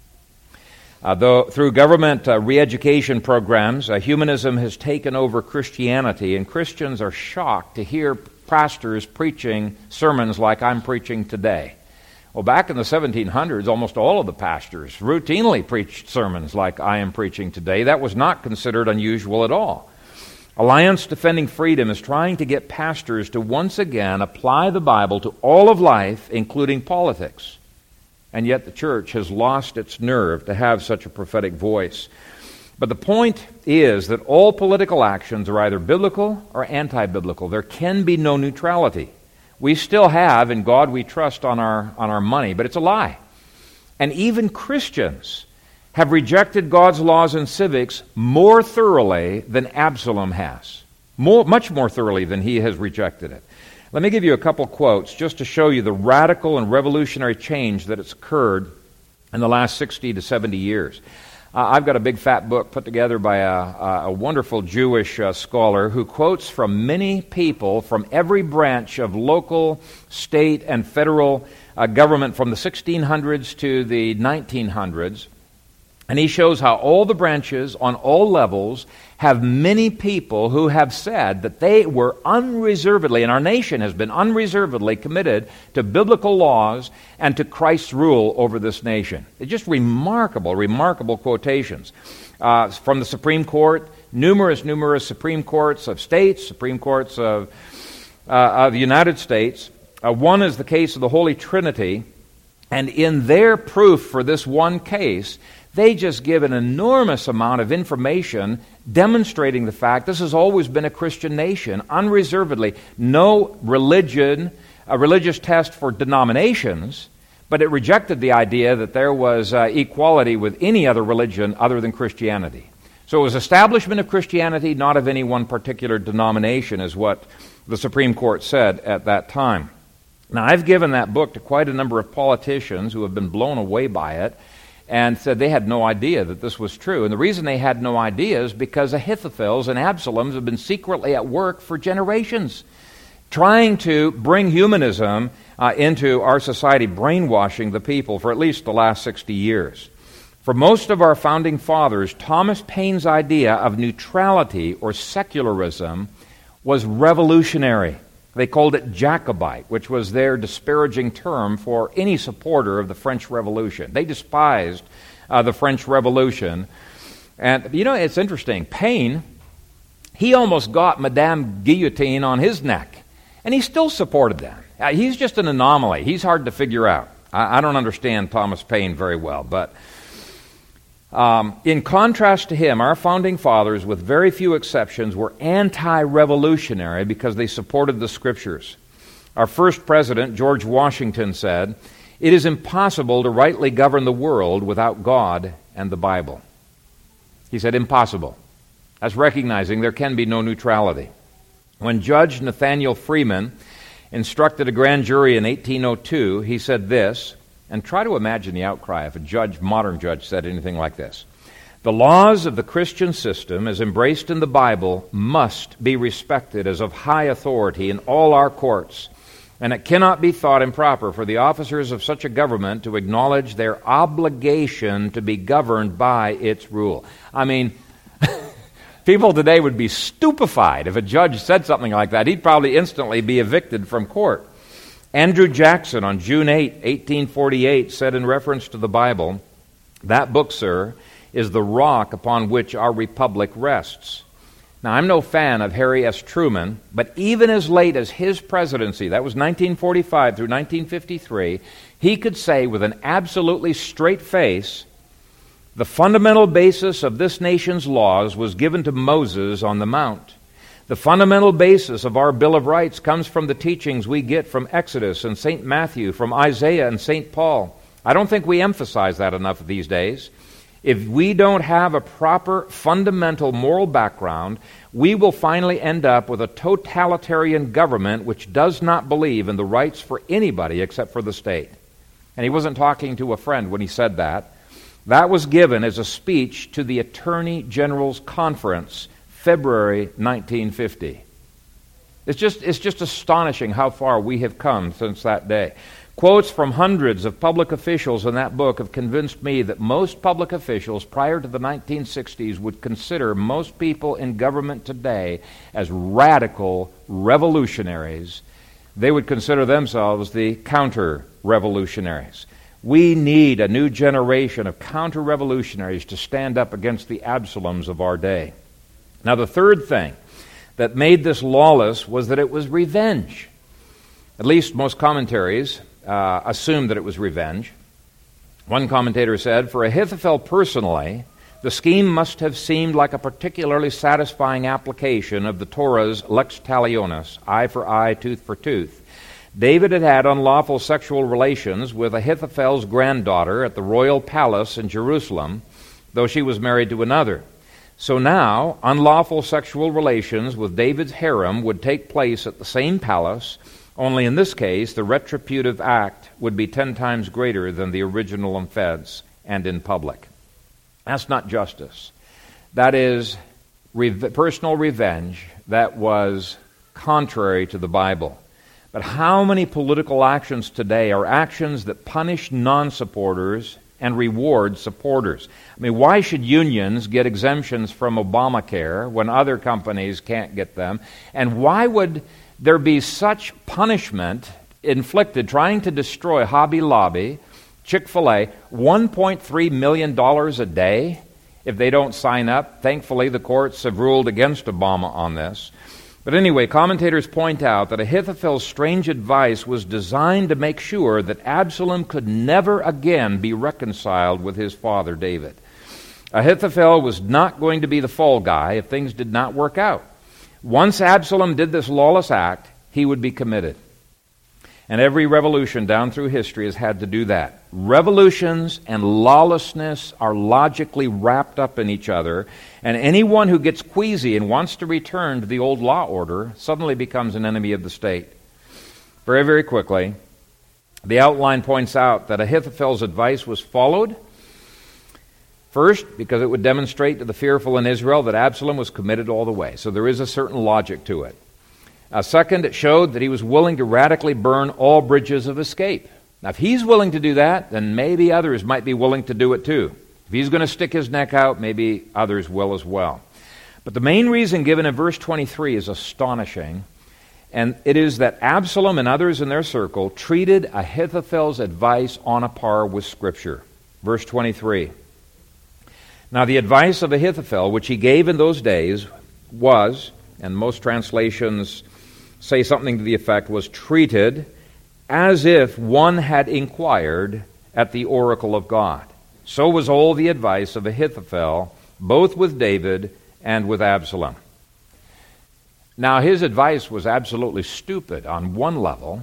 Speaker 1: Uh, though through government uh, re-education programs, uh, humanism has taken over Christianity, and Christians are shocked to hear pastors preaching sermons like I'm preaching today. Well, back in the seventeen hundreds, almost all of the pastors routinely preached sermons like I am preaching today. That was not considered unusual at all. Alliance Defending Freedom is trying to get pastors to once again apply the Bible to all of life, including politics. And yet the church has lost its nerve to have such a prophetic voice. But the point is that all political actions are either biblical or anti-biblical. There can be no neutrality. We still have "In God We Trust" on our, on our money, but it's a lie. And even Christians have rejected God's laws and civics more thoroughly than Absalom has. More, much more thoroughly than he has rejected it. Let me give you a couple quotes just to show you the radical and revolutionary change that has occurred in the last sixty to seventy years. Uh, I've got a big fat book put together by a, a wonderful Jewish uh, scholar who quotes from many people from every branch of local, state, and federal uh, government from the sixteen hundreds to the nineteen hundreds. And he shows how all the branches on all levels have many people who have said that they were unreservedly, and our nation has been unreservedly committed to biblical laws and to Christ's rule over this nation. It's just remarkable, remarkable quotations. Uh, from the Supreme Court, numerous, numerous Supreme Courts of states, Supreme Courts of, uh, of the United States. Uh, one is the case of the Holy Trinity, and in their proof for this one case, they just give an enormous amount of information demonstrating the fact this has always been a Christian nation, unreservedly. No religion, a religious test for denominations, but it rejected the idea that there was uh, equality with any other religion other than Christianity. So it was establishment of Christianity, not of any one particular denomination, is what the Supreme Court said at that time. Now, I've given that book to quite a number of politicians who have been blown away by it, and said they had no idea that this was true. And the reason they had no idea is because Ahithophels and Absaloms have been secretly at work for generations, trying to bring humanism uh, into our society, brainwashing the people for at least the last sixty years. For most of our founding fathers, Thomas Paine's idea of neutrality or secularism was revolutionary. They called it Jacobite, which was their disparaging term for any supporter of the French Revolution. They despised uh, the French Revolution. And, you know, it's interesting. Paine, he almost got Madame Guillotine on his neck, and he still supported them. Uh, he's just an anomaly. He's hard to figure out. I, I don't understand Thomas Paine very well, but Um, in contrast to him, our founding fathers, with very few exceptions, were anti-revolutionary because they supported the Scriptures. Our first president, George Washington, said, "It is impossible to rightly govern the world without God and the Bible." He said impossible. That's recognizing there can be no neutrality. When Judge Nathaniel Freeman instructed a grand jury in eighteen oh two, he said this, And try to imagine the outcry if a judge, modern judge, said anything like this. The laws of the Christian system, as embraced in the Bible, must be respected as of high authority in all our courts, and it cannot be thought improper for the officers of such a government to acknowledge their obligation to be governed by its rule. I mean, people today would be stupefied if a judge said something like that. He'd probably instantly be evicted from court. Andrew Jackson on June eighth, eighteen forty-eight, said in reference to the Bible, "That book, sir, is the rock upon which our republic rests." Now, I'm no fan of Harry S. Truman, but even as late as his presidency, that was nineteen forty-five through nineteen fifty-three, he could say with an absolutely straight face, "The fundamental basis of this nation's laws was given to Moses on the Mount. The fundamental basis of our Bill of Rights comes from the teachings we get from Exodus and Saint Matthew, from Isaiah and Saint Paul." I don't think we emphasize that enough these days. If we don't have a proper fundamental moral background, we will finally end up with a totalitarian government which does not believe in the rights for anybody except for the state. And he wasn't talking to a friend when he said that. That was given as a speech to the Attorney General's Conference, February nineteen fifty. It's just, it's just astonishing how far we have come since that day. Quotes from hundreds of public officials in that book have convinced me that most public officials prior to the nineteen sixties would consider most people in government today as radical revolutionaries. They would consider themselves the counter-revolutionaries. We need a new generation of counter-revolutionaries to stand up against the Absaloms of our day. Now, the third thing that made this lawless was that it was revenge. At least most commentaries uh, assume that it was revenge. One commentator said, "For Ahithophel personally, the scheme must have seemed like a particularly satisfying application of the Torah's lex talionis, eye for eye, tooth for tooth. David had had unlawful sexual relations with Ahithophel's granddaughter at the royal palace in Jerusalem, though she was married to another. So now, unlawful sexual relations with David's harem would take place at the same palace, only in this case, the retributive act would be ten times greater than the original offense and in public." That's not justice. That is re- personal revenge that was contrary to the Bible. But how many political actions today are actions that punish non-supporters and reward supporters? I mean, why should unions get exemptions from Obamacare when other companies can't get them? And why would there be such punishment inflicted trying to destroy Hobby Lobby, Chick-fil-A, one point three million dollars a day if they don't sign up? Thankfully, the courts have ruled against Obama on this. But anyway, commentators point out that Ahithophel's strange advice was designed to make sure that Absalom could never again be reconciled with his father David. Ahithophel was not going to be the fall guy if things did not work out. Once Absalom did this lawless act, he would be committed. And every revolution down through history has had to do that. Revolutions and lawlessness are logically wrapped up in each other, and anyone who gets queasy and wants to return to the old law order suddenly becomes an enemy of the state. Very, very quickly, the outline points out that Ahithophel's advice was followed. First, because it would demonstrate to the fearful in Israel that Absalom was committed all the way. So there is a certain logic to it. Uh, second, it showed that he was willing to radically burn all bridges of escape. Now, if he's willing to do that, then maybe others might be willing to do it too. If he's going to stick his neck out, maybe others will as well. But the main reason given in verse twenty-three is astonishing, and it is that Absalom and others in their circle treated Ahithophel's advice on a par with Scripture. Verse twenty-three. Now, the advice of Ahithophel, which he gave in those days, was, and most translations say something to the effect, was treated as if one had inquired at the oracle of God. So was all the advice of Ahithophel, both with David and with Absalom. Now, his advice was absolutely stupid on one level,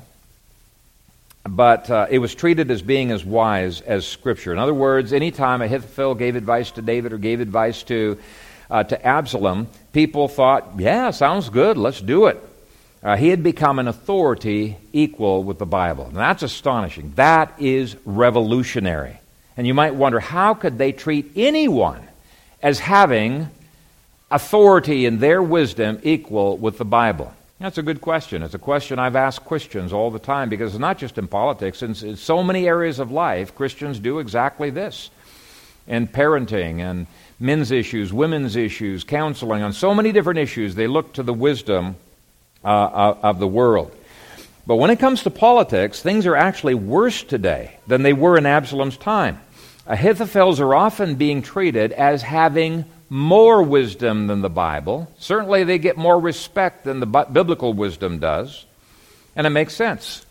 Speaker 1: but uh, it was treated as being as wise as Scripture. In other words, anytime Ahithophel gave advice to David or gave advice to uh, to Absalom, people thought, yeah, sounds good, let's do it. Uh, he had become an authority equal with the Bible. And that's astonishing. That is revolutionary. And you might wonder, how could they treat anyone as having authority in their wisdom equal with the Bible? That's a good question. It's a question I've asked Christians all the time, because it's not just in politics. In, in so many areas of life, Christians do exactly this. In parenting and men's issues, women's issues, counseling, on so many different issues, they look to the wisdom uh, of the world. But when it comes to politics, things are actually worse today than they were in Absalom's time. Ahithophels are often being treated as having more wisdom than the Bible. Certainly they get more respect than the biblical wisdom does, and it makes sense.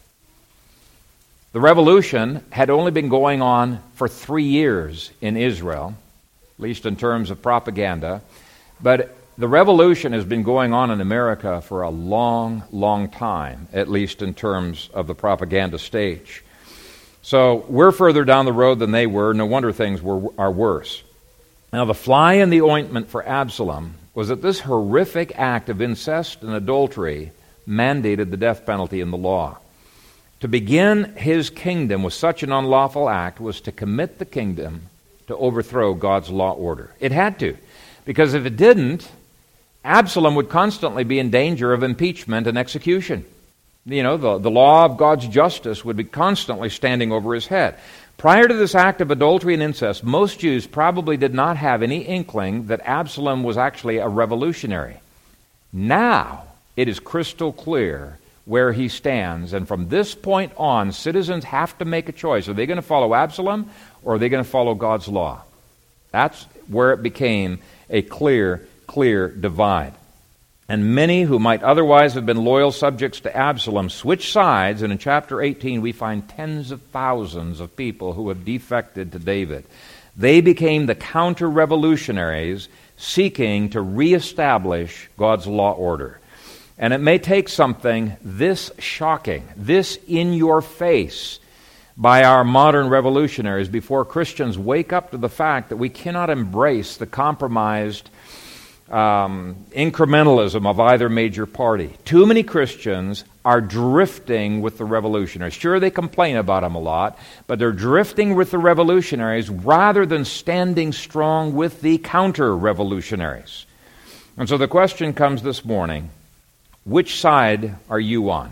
Speaker 1: The revolution had only been going on for three years in Israel, at least in terms of propaganda, but the revolution has been going on in America for a long, long time, at least in terms of the propaganda stage. So we're further down the road than they were. No wonder things were are worse. Now, the fly in the ointment for Absalom was that this horrific act of incest and adultery mandated the death penalty in the law. To begin his kingdom with such an unlawful act was to commit the kingdom to overthrow God's law order. It had to, because if it didn't, Absalom would constantly be in danger of impeachment and execution. You know, the, the law of God's justice would be constantly standing over his head. Prior to this act of adultery and incest, most Jews probably did not have any inkling that Absalom was actually a revolutionary. Now, it is crystal clear where he stands, and from this point on, citizens have to make a choice. Are they going to follow Absalom, or are they going to follow God's law? That's where it became a clear, clear divide. And many who might otherwise have been loyal subjects to Absalom switched sides, and in chapter eighteen we find tens of thousands of people who have defected to David. They became the counter-revolutionaries seeking to reestablish God's law order. And it may take something this shocking, this in-your-face by our modern revolutionaries before Christians wake up to the fact that we cannot embrace the compromised Um, incrementalism of either major party. Too many Christians are drifting with the revolutionaries. Sure, they complain about them a lot, but they're drifting with the revolutionaries rather than standing strong with the counter-revolutionaries. And so the question comes this morning, which side are you on?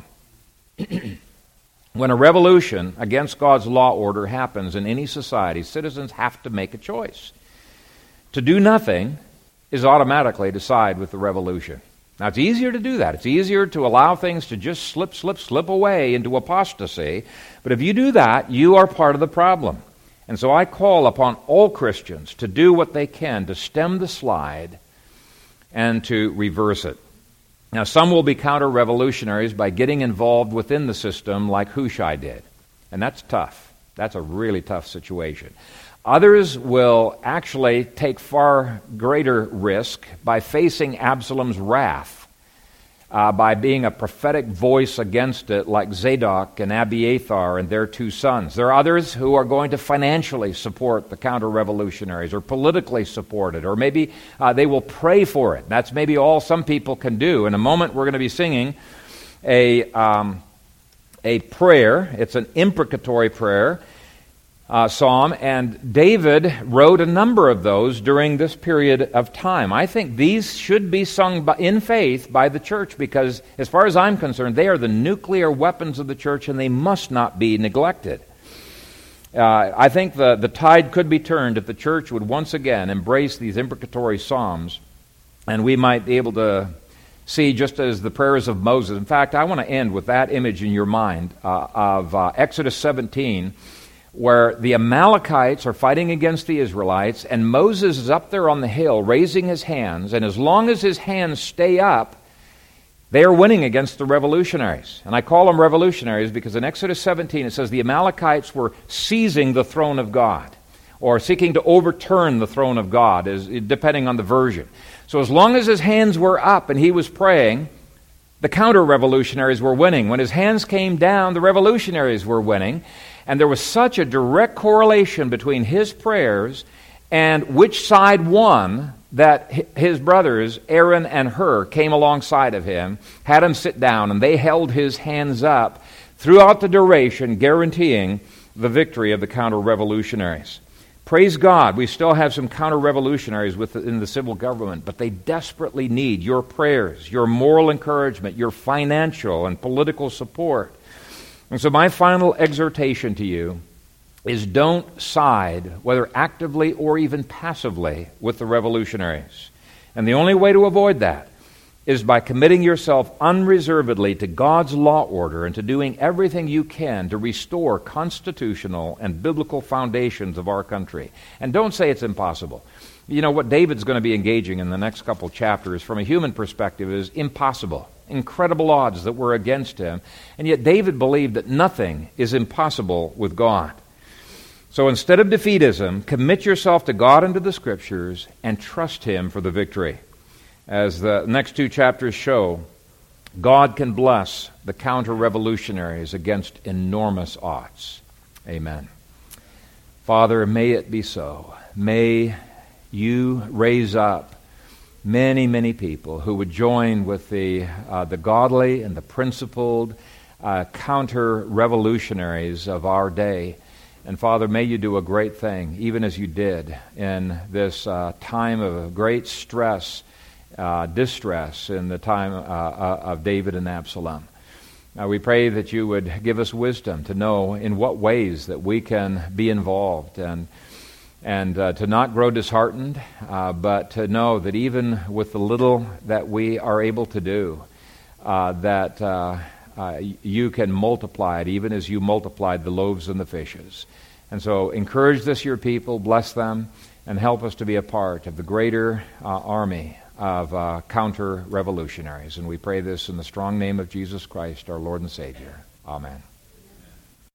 Speaker 1: When a revolution against God's law order happens in any society, citizens have to make a choice. To do nothing is automatically to side with the revolution. Now, it's easier to do that. It's easier to allow things to just slip, slip, slip away into apostasy. But if you do that, you are part of the problem. And so I call upon all Christians to do what they can to stem the slide and to reverse it. Now, some will be counter-revolutionaries by getting involved within the system like Hushai did. And that's tough. That's a really tough situation. Others will actually take far greater risk by facing Absalom's wrath, uh, by being a prophetic voice against it like Zadok and Abiathar and their two sons. There are others who are going to financially support the counter-revolutionaries or politically support it, or maybe uh, they will pray for it. That's maybe all some people can do. In a moment we're going to be singing a, um, a prayer. It's an imprecatory prayer. Uh, psalm, and David wrote a number of those during this period of time. I think these should be sung by, in faith by the church, because as far as I'm concerned, they are the nuclear weapons of the church, and they must not be neglected. Uh, I think the, the tide could be turned if the church would once again embrace these imprecatory psalms, and we might be able to see, just as the prayers of Moses. In fact, I want to end with that image in your mind uh, of uh, Exodus seventeen, where the Amalekites are fighting against the Israelites, and Moses is up there on the hill raising his hands, and as long as his hands stay up, they are winning against the revolutionaries. And I call them revolutionaries because in Exodus seventeen it says the Amalekites were seizing the throne of God, or seeking to overturn the throne of God, as, depending on the version. So as long as his hands were up and he was praying, the counter-revolutionaries were winning. When his hands came down, the revolutionaries were winning. And there was such a direct correlation between his prayers and which side won that his brothers, Aaron and Hur, came alongside of him, had him sit down, and they held his hands up throughout the duration, guaranteeing the victory of the counter-revolutionaries. Praise God, we still have some counter-revolutionaries within the civil government, but they desperately need your prayers, your moral encouragement, your financial and political support. And so my final exhortation to you is don't side, whether actively or even passively, with the revolutionaries. And the only way to avoid that is by committing yourself unreservedly to God's law order and to doing everything you can to restore constitutional and biblical foundations of our country. And don't say it's impossible. You know, what David's going to be engaging in the next couple chapters from a human perspective is impossible. Incredible odds that were against him. And yet David believed that nothing is impossible with God. So instead of defeatism, commit yourself to God and to the Scriptures and trust Him for the victory. As the next two chapters show, God can bless the counter-revolutionaries against enormous odds. Amen. Father, may it be so. May you raise up many, many people who would join with the uh, the godly and the principled uh, counter-revolutionaries of our day. And Father, may you do a great thing, even as you did in this uh, time of great stress, uh, distress in the time uh, uh, of David and Absalom. Uh, we pray that you would give us wisdom to know in what ways that we can be involved and and uh, to not grow disheartened, uh, but to know that even with the little that we are able to do, uh, that uh, uh, you can multiply it, even as you multiplied the loaves and the fishes. And so encourage this, your people, bless them, and help us to be a part of the greater uh, army of uh, counter-revolutionaries. And we pray this in the strong name of Jesus Christ, our Lord and Savior. Amen.